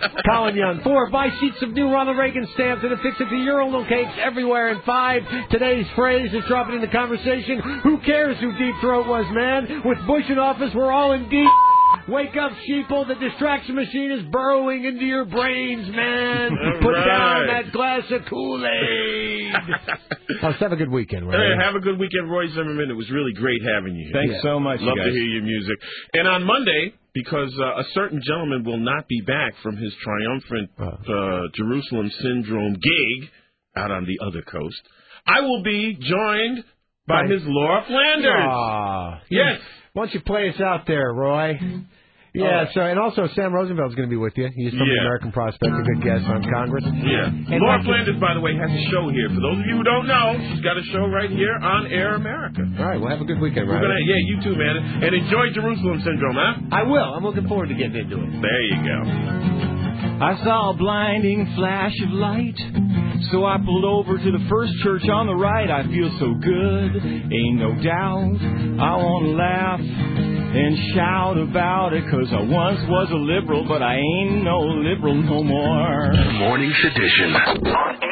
4. Buy sheets of new Ronald Reagan stamps and affix it to urinal cakes everywhere. And 5. Today's phrase is dropping in the conversation. Who cares who Deep Throat was, man? With Bush in office, we're all in deep. Wake up, sheeple. The distraction machine is burrowing into your brains, man. All Put right. down that glass of Kool-Aid. Let's have a good weekend, Roy. Hey, have a good weekend, Roy Zimmerman. It was really great having you here. Thanks so much, Love you to guys. hear your music. And on Monday, because a certain gentleman will not be back from his triumphant Jerusalem Syndrome gig out on the other coast, I will be joined by Miss Laura Flanders. Aw. Yes. Why don't you play us out there, Roy? Yeah, so, and also Sam Rosenfeld's going to be with you. He's from the American Prospect, a good guest on Congress. Yeah. And Laura Flanders, by the way, has a show here. For those of you who don't know, she's got a show right here on Air America. All right, well, have a good weekend, We're Riley. gonna, you too, man. And enjoy Jerusalem Syndrome, huh? I will. I'm looking forward to getting into it. There you go. I saw a blinding flash of light, so I pulled over to the first church on the right. I feel so good, ain't no doubt. I want to laugh and shout about it, 'cause I once was a liberal, but I ain't no liberal no more. Morning Sedition on